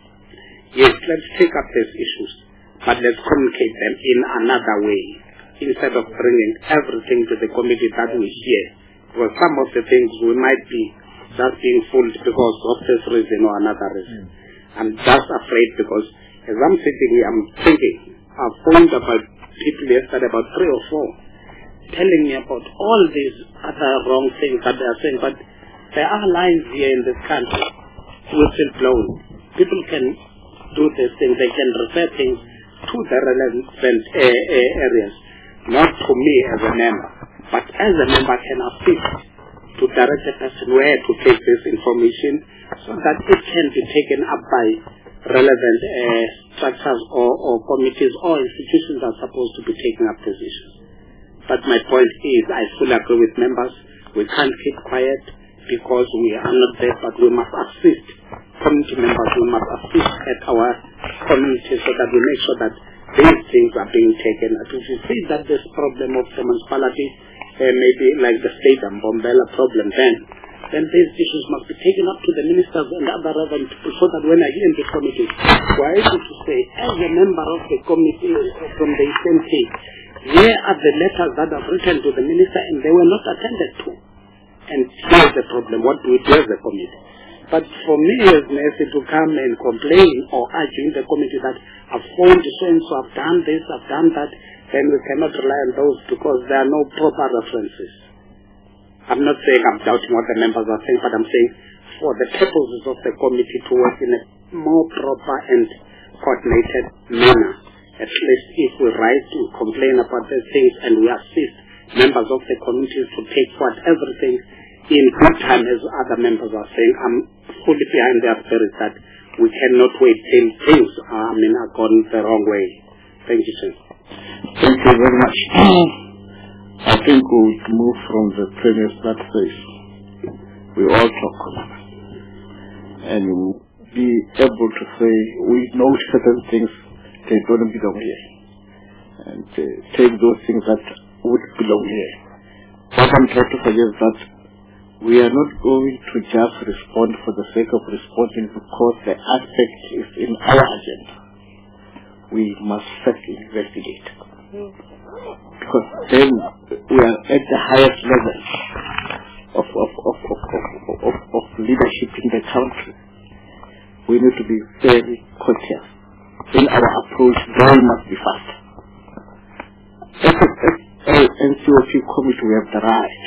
yes, let's take up these issues, but let's communicate them in another way, instead of bringing everything to the committee that we hear. Because some of the things we might be just being fooled because of this reason or another reason. Mm. I'm just afraid because as I'm sitting here, I'm thinking, I've phoned about people yesterday, about three or four, telling me about all these other wrong things that they are saying, but there are lines here in this country, whistle-blowing. People can do these things, they can refer things to the relevant uh, uh, areas, not to me as a member, but as a member can assist to direct the person where to take this information so that it can be taken up by relevant uh, structures or, or committees or institutions that are supposed to be taking up these issues. But my point is, I fully agree with members, we can't keep quiet because we are not there, but we must assist community members, we must assist at our community so that we make sure that these things are being taken up. If you see that this problem of the municipality, uh, maybe like the state and Bombela problem then, then these issues must be taken up to the ministers and other relevant people so that when I hear in the committee, we are able to say, as a member of the committee from the S N P, here are the letters that are written to the minister and they were not attended to. And here's the problem, what do we do as a committee? But for me as Nancy to come and complain or argue in the committee that I've phoned so and so, I've done this, I've done that, then we cannot rely on those because there are no proper references. I'm not saying I'm doubting what the members are saying, but I'm saying for the purposes of the committee to work in a more proper and coordinated manner, at least if we write to complain about these things and we assist members of the committee to take forward everything in good time, as other members are saying, I'm fully behind their spirit that we cannot wait till things are, I mean, are gone the wrong way. Thank you, sir. Thank you very much. I think we will move from the premise that says we all talk and we'll be able to say we know certain things, they don't belong here, and uh, take those things that would belong here. What I'm trying to suggest is that we are not going to just respond for the sake of responding because the aspect is in our agenda. We must first investigate. Because then we are at the highest level of, of, of, of, of, of, of leadership in the country. We need to be very cautious in our approach. Very must be fast. As a N C O P committee, we have the right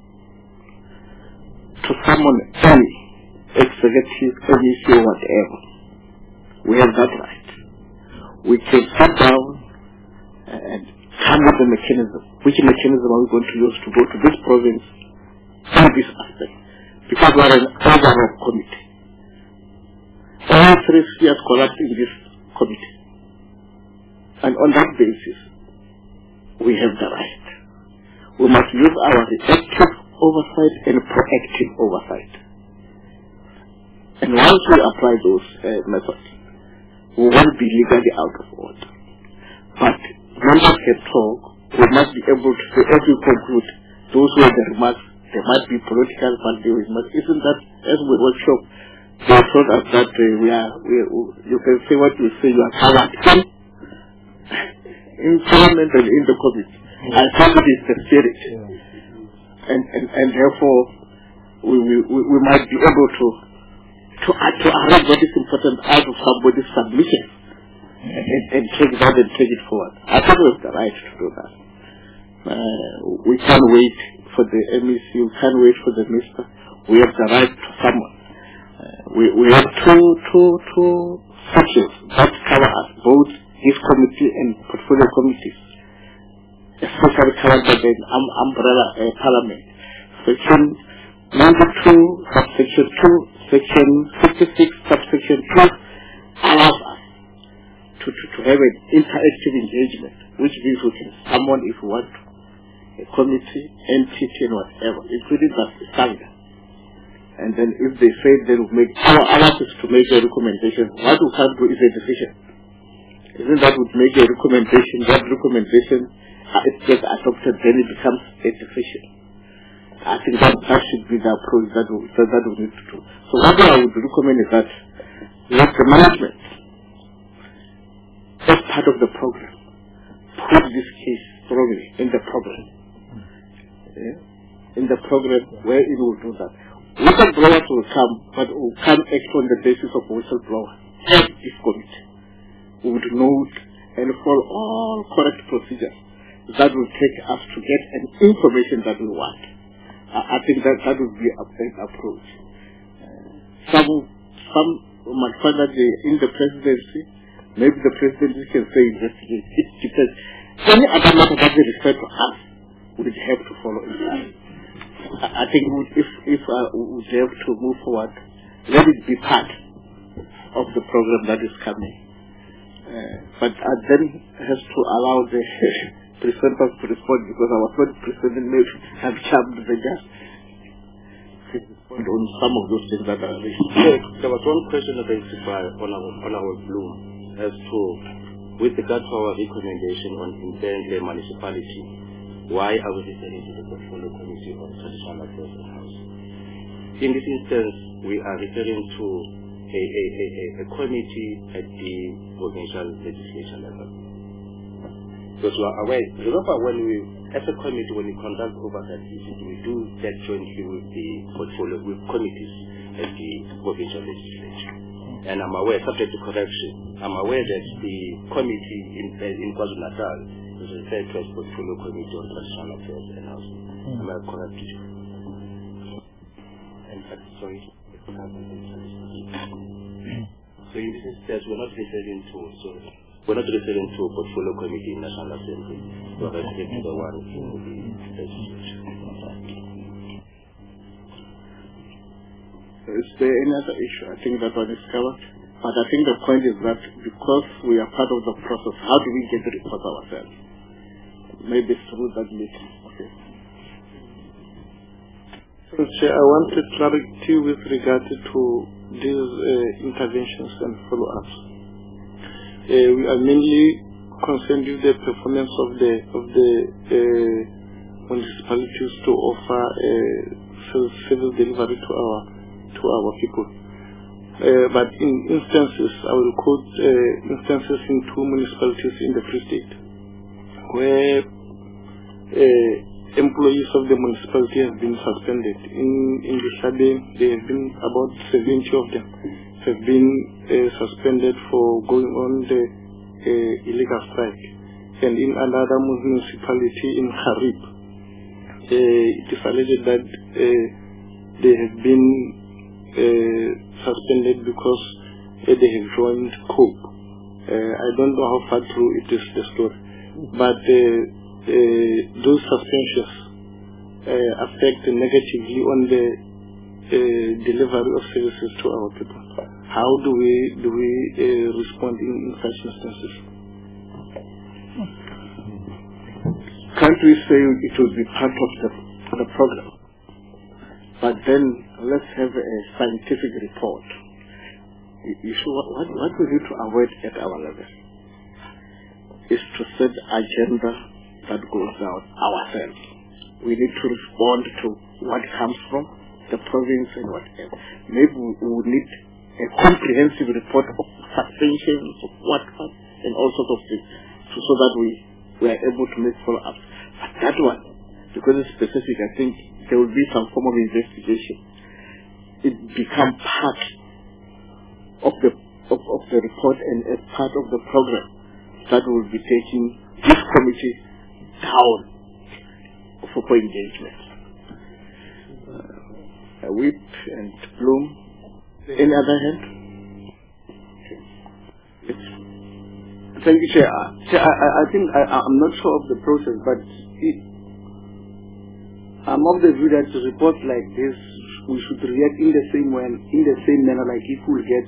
to summon any executive, any C O, whatever. We have that right. We can sit down and come with a mechanism. Which mechanism are we going to use to go to this province in this aspect? Because we are an overall committee. All three spheres collapse in this committee. And on that basis, we have the right. We must use our reactive oversight and proactive oversight. And once we apply those uh, methods, we won't be legally out of order. But members can talk, we must be able to say, as we conclude, those were the remarks, there might be political, but there is not. Isn't that, as we workshop, they told us that uh, we are, we, you can say what you say, you are covered in parliament and in the committee. I think it is the spirit. And, and, and therefore, we, we, we might be able to to, uh, to arrange what is important out of somebody's submission and, and take that and take it forward. I think we have the right to do that. Uh, we can't wait for the M E C, we can't wait for the minister. We have the right to someone. Uh, we, we have two, two, two sections that cover us, both this committee and portfolio committees, especially covered by the um, umbrella uh, parliament. Section ninety-two, subsection two, section fifty-six, subsection two allows us to, to, to have an interactive engagement, which means we can summon if we want to, a committee, entity, and whatever, including the Sangha. And then if they say they will make, our ours is to make a recommendation. What we can't do is a decision. Isn't that would make a recommendation, that recommendation, uh, it gets adopted, then it becomes a decision. I think that, that should be the approach that we, that, that we need to do. So what I would recommend is that let the management, as part of the program, put this case strongly in the program. Yeah? In the program where it will do that. Whistleblowers will come, but will come act on the basis of whistleblower and this committee. We would note and follow all correct procedures that will take us to get an information that we want. I think that that would be a best approach. Uh, some some might find that they, in the presidency, maybe the presidency can say investigate. It depends. Any other matter that they refer to us, we would have to follow in that. I, I think if if uh, we would have to move forward, let it be part of the program that is coming. Uh, but uh, then has to allow the presenters to respond, because I was not presenting, maybe have charmed the guest to respond on some of those things that are raised. There was one question raised by Honorable Honorable Bloom as to, with regard to our recommendation on Mbengle municipality, why are we referring to the portfolio committee on traditional affairs and house? In this instance, we are referring to a, a, a, a committee at the provincial legislature level. Because we are aware, remember when we, as a committee, when we conduct oversight issues, we do that jointly with the portfolio, with committees at the provincial legislature. And I'm aware, subject to correction, I'm aware that the committee in, in KwaZulu-Natal is referred to as Portfolio Committee on Traditional Affairs and Housing. Mm. Am I correct? And uh, sorry. So in this instance, we're not referring to, so we're not referring to Portfolio Committee in National Assembly. We're referring to the one in the legislature. Is there any other issue? I think that one is covered. But I think the point is that because we are part of the process, how do we get the report ourselves? Maybe through that meeting. Okay. So, Chair, I wanted clarity with regard to these uh, interventions and follow-ups. Uh, we are mainly concerned with the performance of the of the uh, municipalities to offer uh, civil delivery to our to our people. Uh, but in instances, I will quote uh, instances in two municipalities in the Free State, where uh, employees of the municipality have been suspended. In in the Shabe, there have been about seventy of them have been uh, suspended for going on the uh, illegal strike. And in another municipality in Harib, uh, it is alleged that uh, they have been uh, suspended because uh, they have joined COPE. Uh, I don't know how far true it is, the story, but uh, uh, those suspensions uh, affect negatively on the uh, delivery of services to our people. How do we do we uh, respond in, in such instances? Can't we say it will be part of the, the program? But then let's have a scientific report. You, you should, what, what we need to avoid at our level is to set agenda that goes out ourselves. We need to respond to what comes from the province and whatever. Maybe we would need a comprehensive report of suspensions, of what, what and all sorts of things, so, so that we, we are able to make follow-ups. But that one, because it's specific, I think there will be some form of investigation. It becomes part of the of, of the report and as part of the program that will be taking this committee down for, for engagement. Uh, Whip and Bloom. Any other hand? Yes. Thank you, Chair. Uh, Chair, I, I think I, I'm not sure of the process, but it, I'm of the view that reports like this, we should react in the same way, in the same manner, like if we get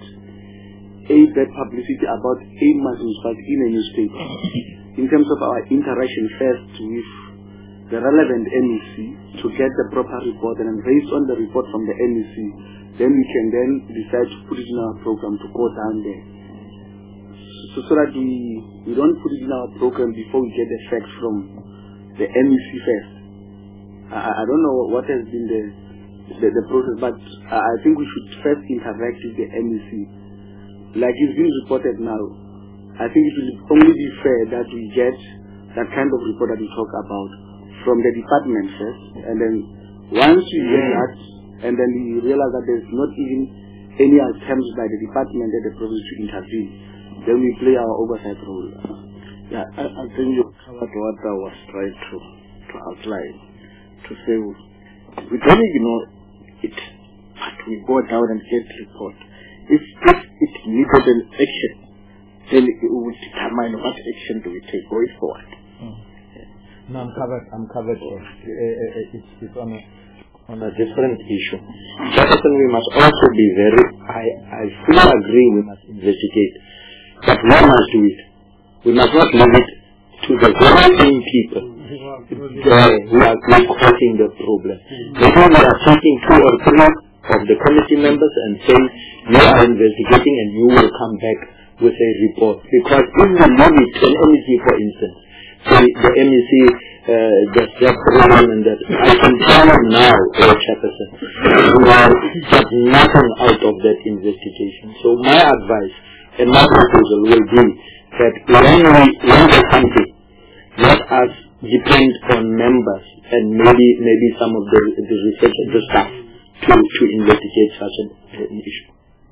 a bad publicity about a municipality in a newspaper. In terms of our interaction first with the relevant N E C to get the proper report, and then based on the report from the N E C, then we can then decide to put it in our program to go down there. So, so that we, we don't put it in our program before we get the facts from the N E C first. I, I don't know what has been the, the, the process, but I think we should first interact with the N E C. Like it's been reported now, I think it will only be fair that we get that kind of report that we talk about from the department first, and then once we get that, and then we realize that there's not even any attempts by the department and the province to intervene, then we play our oversight role. Yeah, I, I think you covered what I was trying to, to outline, to say we don't ignore it, but we go down and get report. If, if it needed an action, then we will determine what action do we take going forward. Mm. No, I'm covered. I'm covered. Uh, uh, it's, it's on a on a different issue. Jefferson, we must also be very. I I fully agree. We must investigate, but we must do it. We must not leave it to the very same people uh, who are causing the problem. Maybe we are taking two or three of the committee members and saying you are investigating and you will come back with a report. Because if we leave it to an M E C, for instance, say the M E C uh, just their problem and that, I can tell you now, uh, Chairperson, we are got nothing out of that investigation. So my advice and my proposal will be that when we run the country, let us depend on members and maybe maybe some of the, the research and the staff to, to investigate such an, an issue.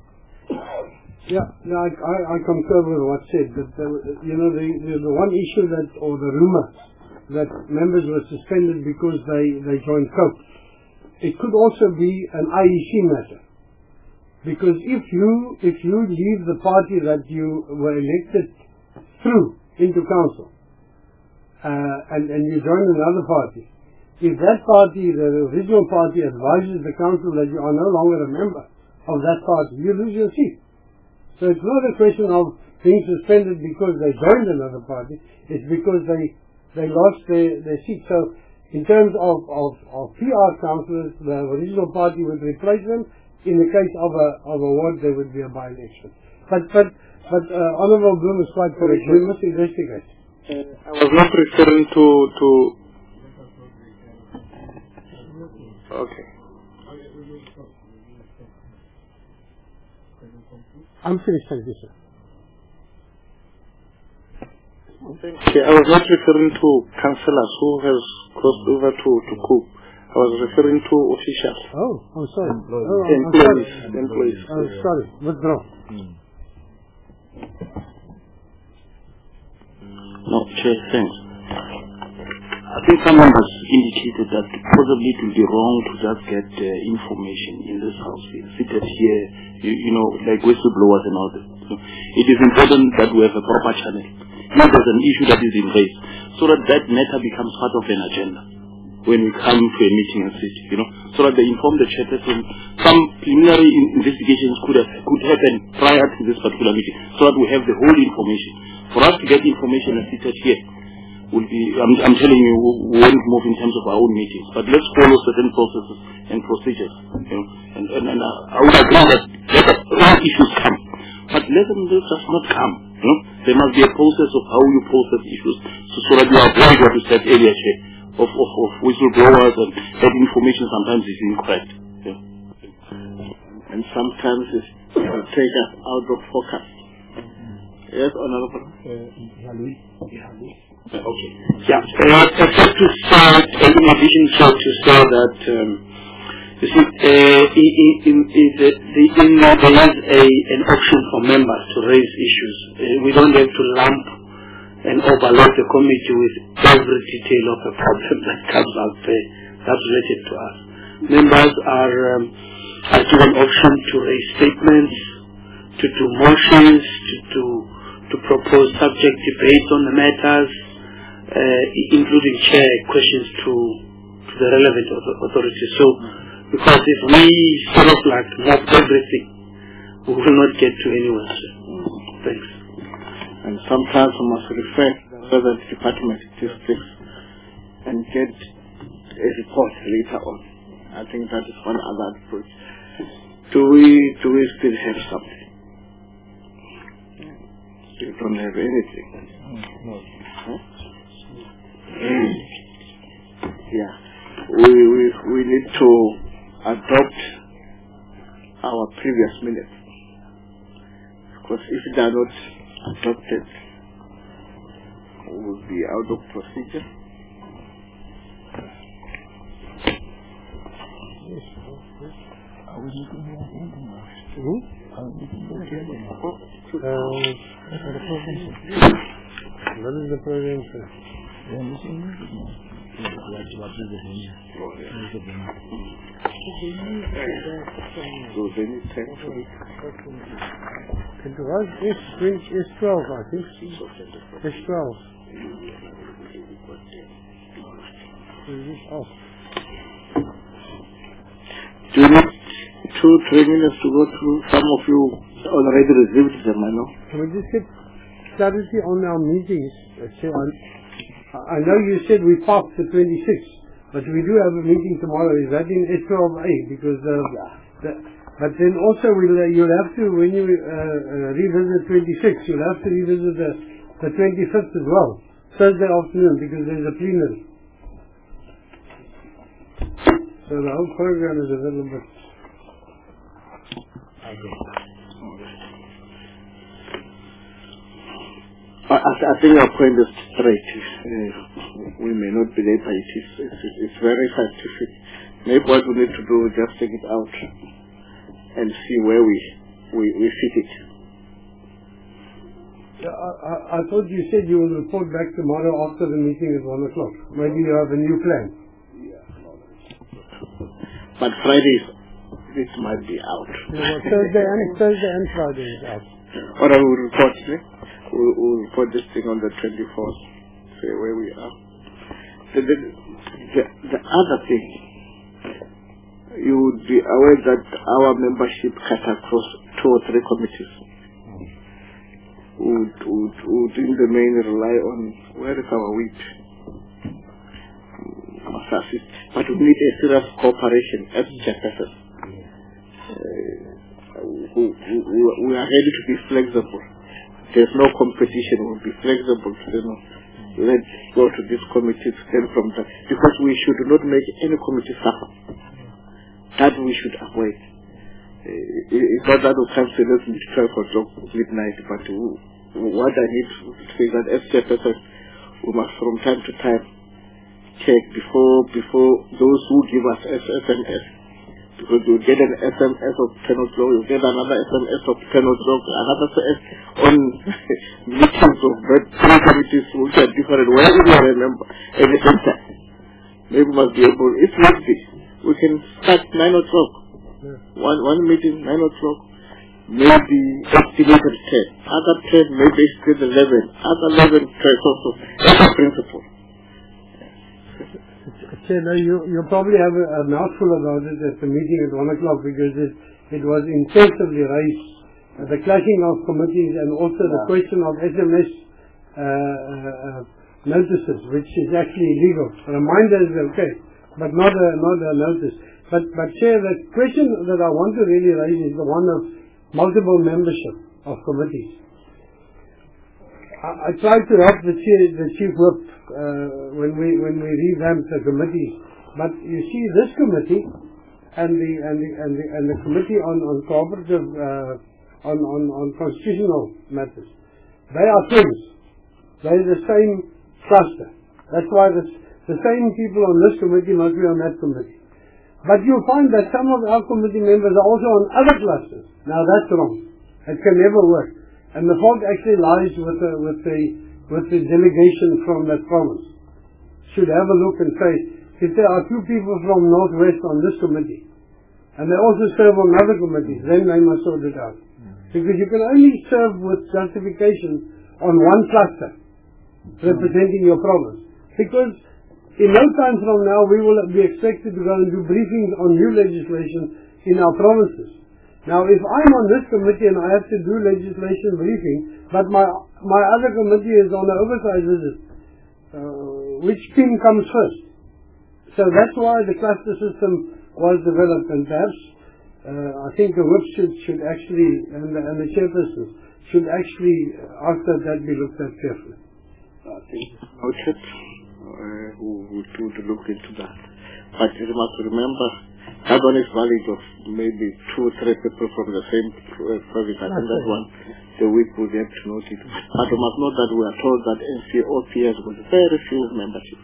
Yeah, no, I, I, I concur with what's said. But the, you know, the, the the one issue that, or the rumor that members were suspended because they they joined COPE, it could also be an I E C matter. Because if you if you leave the party that you were elected through into council, uh, and and you join another party, if that party, the original party, advises the council that you are no longer a member of that party, you lose your seat. So it's not a question of being suspended because they joined another party, it's because they they lost their, their seat. So in terms of, of, of P R councillors, the original party would replace them. In the case of a of a ward, there would be a by-election. But but but uh, Honourable Bloom is quite correct. We must investigate. Uh, I was not referring to to. Okay. I'm finished, thank you, sir. Okay, I was not referring to councillors who has crossed over to to coup. I was referring to officials. Oh, I'm sorry. Employees. Oh, I'm, employees. I'm sorry. Employees. Oh, sorry. Withdraw. Mm. No, Chair, thanks. I think someone has indicated that possibly it will be wrong to just get uh, information in this house. We are seated here, you, you know, like whistleblowers and all that. So it is important that we have a proper channel. If there's an issue that is in raised, so that that matter becomes part of an agenda when we come to a meeting and sit, you know, so that they inform the chairperson. Some preliminary in investigations could have could happen prior to this particular meeting, so that we have the whole information. For us to get information and seated here will be, I'm, I'm telling you, we won't move in terms of our own meetings, but let's follow certain processes and procedures, you know, and, and, and uh, I would agree that let all issues come, but let them just not come, you know. There must be a process of how you process issues, so, so that you avoid what you said earlier, Chair, of, of, of whistleblowers, and that information sometimes is incorrect. Yeah. And sometimes it's uh, take us out of focus. Yes, Honorable. Uh, okay. Yeah. Uh, just to start, uh, in addition to, to say that, um, you see, uh, in, in, in the, the, in, uh, there is a, an option for members to raise issues. Uh, we don't have to lump and overload the committee with every detail of a problem that comes out there that's related to us. Members are, um, are given option to raise statements, to do motions, to do to propose subject debates on the matters, uh, including chair questions to, to the relevant authorities. So, because if we sort of like mop everything, we will not get to anywhere. So. Thanks. And sometimes we must refer to the relevant department statistics and get a report later on. I think that is one other approach. Do we do we still have something? You don't have anything. No. Huh? Mm. Yeah. We, we we need to adopt our previous minutes. Because if they are not adopted, we will be out of procedure. Are we looking at anything else? Hmm? Are we looking at anything else? Uh, what is the program, sir? So they need time for it. It was S twelve, I think. S twelve. Is this off? Do you need two, three minutes to go through? Some of you already received them, I know. Can we just get clarity on our meetings? I know you said we parked the twenty-sixth, but we do have a meeting tomorrow. Is that in S twelve A? Because, uh, the, but then also we'll, uh, you'll have to, when you uh, uh, revisit twenty-sixth, you'll have to revisit the, the twenty-fifth as well, Thursday afternoon, because there's a plenary. So the whole program is a little bit... I, I think our point is straight. Uh, we may not believe it. It's, it's, it's very scientific. Maybe what we need to do is just take it out and see where we we, we fit it. I, I, I thought you said you will report back tomorrow after the meeting at one o'clock. Maybe you have a new plan. But Friday, it might be out. No, well, Thursday and Thursday and Friday is out. Or I will report it. We'll, we'll report this thing on the twenty-fourth. Say where we are. The, the, the, the other thing, you would be aware that our membership cut across two or three committees. would, would, would in the main rely on where is our wheat. But we need a serious cooperation as chairperson. Uh, we, we, we are ready to be flexible. There's no competition. We'll be flexible. You know, let's go to this committee then from that, because we should not make any committee suffer. That we should avoid. Uh, it's not that we come to let's try for job midnight, but we, what I need to say that as chairperson, we must from time to time check before before those who give us S M S, because you get an S M S of ten o'clock, you get another S M S of ten o'clock, another S M S on meetings of three committees which are different. Where do you remember any center? Maybe we must be able, if not this, we can start nine o'clock. Yeah. One one meeting nine o'clock, maybe estimated ten, other ten maybe still eleven, other eleven twelve also. That's a principle. So now you you probably have a, a mouthful about it at the meeting at one o'clock, because it it was intensively raised, uh, the clashing of committees and also yeah. the question of S M S uh, uh, notices, which is actually illegal. A reminder is okay, but not a not a notice. But but Chair, the question that I want to really raise is the one of multiple membership of committees. I, I tried to help the chief, the chief whip uh, when we when we revamped the committees, but you see this committee and the and the and the, and the committee on on cooperative uh, on, on on constitutional matters, they are twins. They are the same cluster. That's why the the same people on this committee must be on that committee. But you'll find that some of our committee members are also on other clusters. Now that's wrong. It can never work. And the fault actually lies with the, with the, with the delegation from that province. Should have a look and say, if there are two people from Northwest on this committee, and they also serve on other committees, then they must sort it out. Because you can only serve with justification on one cluster, representing your province. Because in no time from now, we will be expected to go and do briefings on new legislation in our provinces. Now, if I'm on this committee and I have to do legislation briefing, but my my other committee is on an oversight visit, uh, which team comes first? So that's why the cluster system was developed, and perhaps uh, I think the whip should, should actually, and the, and the chairpersons should actually ask that that be looked at carefully. I think noted. Uh, who would do to look into that. But you must remember, that one is valid of maybe two or three people from the same uh, province. I think that one, the week will get to note it. But you must know that we are told that N C O P has got very few membership.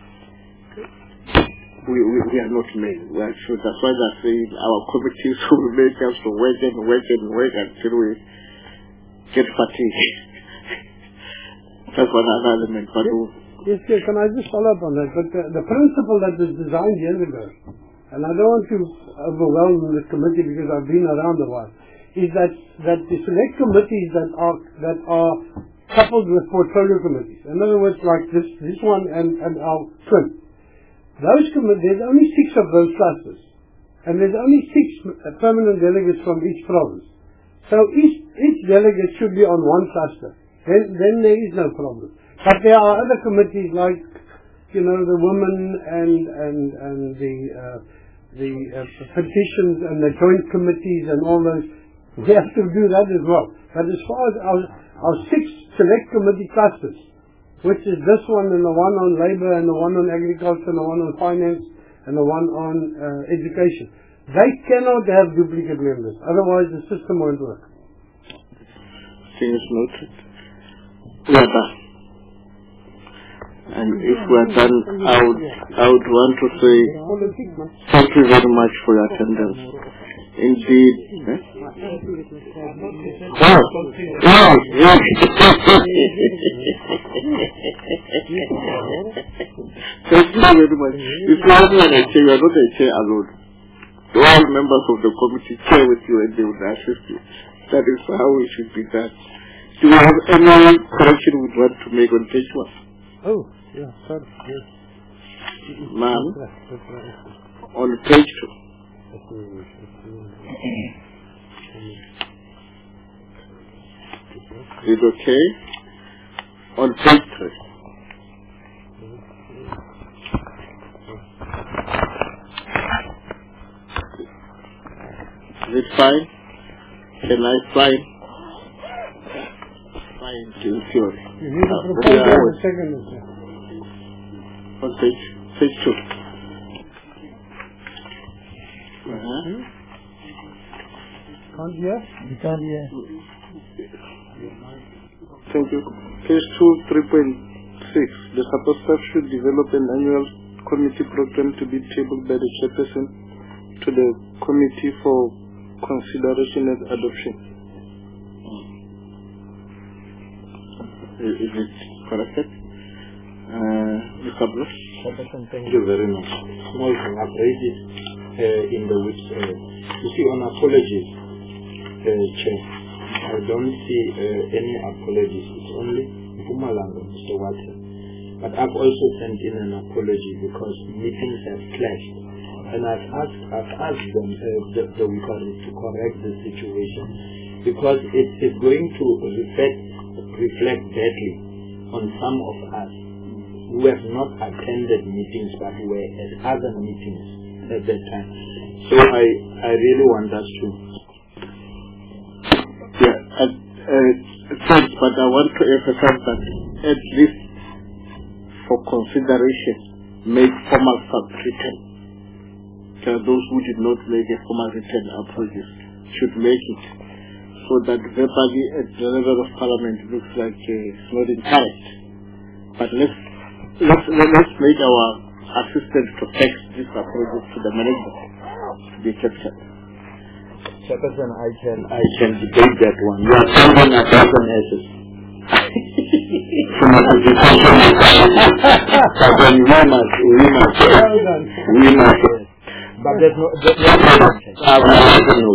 We, we, we are not many. We are sure. That's why they're saying our committees will make us to wait and wait and wait until we get fatigued. That's one other element. But we, Yes, yes, can I just follow up on that? But the, the principle that was designed years ago, and I don't want to overwhelm the committee because I've been around a while, is that, that the select committees that are that are coupled with portfolio committees, in other words, like this this one and, and our twin, those committees, there's only six of those clusters, and there's only six permanent delegates from each province. So each each delegate should be on one cluster. Then then there is no problem. But there are other committees like, you know, the women and and and the uh, the uh, petitions and the joint committees and all those. We have to do that as well. But as far as our our six select committee clusters, which is this one and the one on labour and the one on agriculture and the one on finance and the one on uh, education, they cannot have duplicate members. Otherwise, the system won't work. Things noted. We are done. And if we are done, I would, I would want to say thank you very much for your attendance. Indeed. Eh? Oh, yes, yes. Thank you very much. If you are not a chair, you are not a chair alone. All members of the committee chair with you and they would assist you. That is how it should be done. Do you have any correction you would want to make on page one? Oh, yeah, sorry. Yes. Ma'am, on page two. Is it okay? On page three. Is it fine? Can I sign? Fine, in theory. You need to Uh, propose yeah. on the second, sir. On page, page two. Uh-huh. Can't hear? You can't hear. Thank you. Page two, three point six. The support staff should develop an annual committee program to be tabled by the chairperson to the committee for consideration and adoption. Is, is it corrected? Uh, Mister Bruce? Thank you very much. Small thing, I've read it uh, in the which, uh, you see, on apologies, uh, Chair, I don't see uh, any apologies. It's only Mpumalanga, Mister Watson. But I've also sent in an apology because meetings have clashed. And I've asked, I've asked them, uh, the, the Wikari, to correct the situation because it is going to reflect, reflect badly on some of us who have not attended meetings but were at other meetings at that time. So I, I really want us to. Yeah, uh, uh, thanks, but I want to emphasize that at least for consideration, make formal sub-written. Uh, those who did not make a formal written apologies should make it, so that verbally at the level of Parliament it looks like uh, it's not encouraged. But let's let's let's make our assistant to text this apologies to the management to be accepted. Chairperson, I can I can debate that one. You are sending a thousand S's. From a position, but then we must we must we must. But there's no, there's no, I will not know.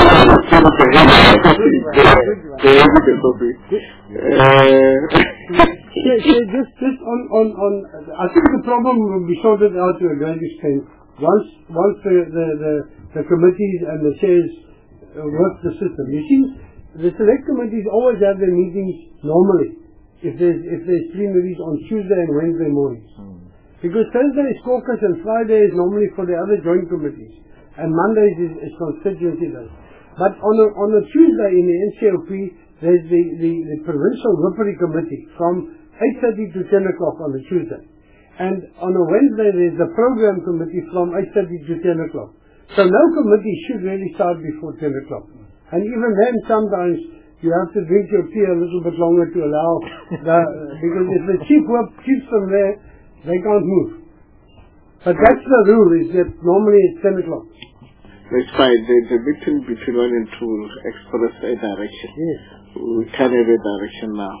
Just, just on, on, on, I think the problem will be sorted out to a great extent once, once the, the, the, the committees and the chairs uh, work the system. You see, the select committees always have their meetings normally, if there's, if there's plenaries on Tuesday and Wednesday mornings. Because Thursday is caucus and Friday is normally for the other joint committees. And Mondays is, is constituency days. But on a, on a Tuesday in the N C O P, there's the, the, the Provincial Whippery Committee from eight thirty to ten o'clock on a Tuesday. And on a Wednesday there's the Program Committee from eight thirty to ten o'clock. So no committee should really start before ten o'clock. And even then sometimes you have to drink your tea a little bit longer to allow the, because if the chief whip keeps them there, they can't move. But that's the rule, is that normally it's ten o'clock. That's fine. The, the meeting between one and two will express a direction. Yes. We can have a direction now.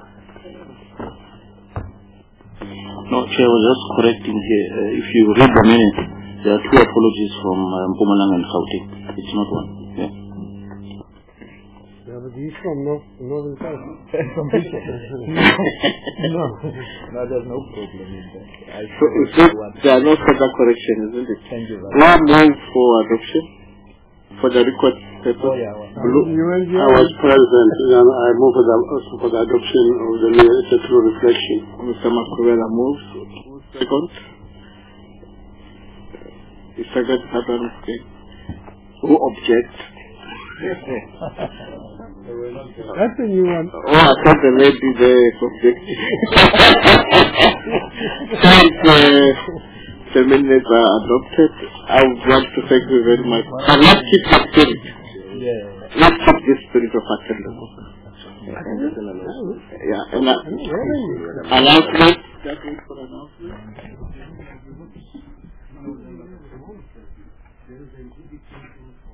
No, Chair, I was just correcting here. Uh, if you read the minutes, there are two apologies from uh, Mpumalanga and Gauteng. It's not one. Yeah. Yeah, but he's from North, Northern South. From Bishop. No. No, there's no problem in that. I So, so there are no further corrections, isn't it? Thank you very We move for adoption for the record paper. Oh, yeah, well, Blue- I was present and I move for the, also for the adoption of the new statutory reflection. Mister Makurela moves. Second. The second pattern. Who objects? That's a new one. Oh, I thought the lady there objected. Since uh, the minutes are adopted, I would want to thank you very much. And let's keep the spirit. Yeah. Let's keep the spirit of attendance. Yeah, and uh, announcement. Just wait for announcement.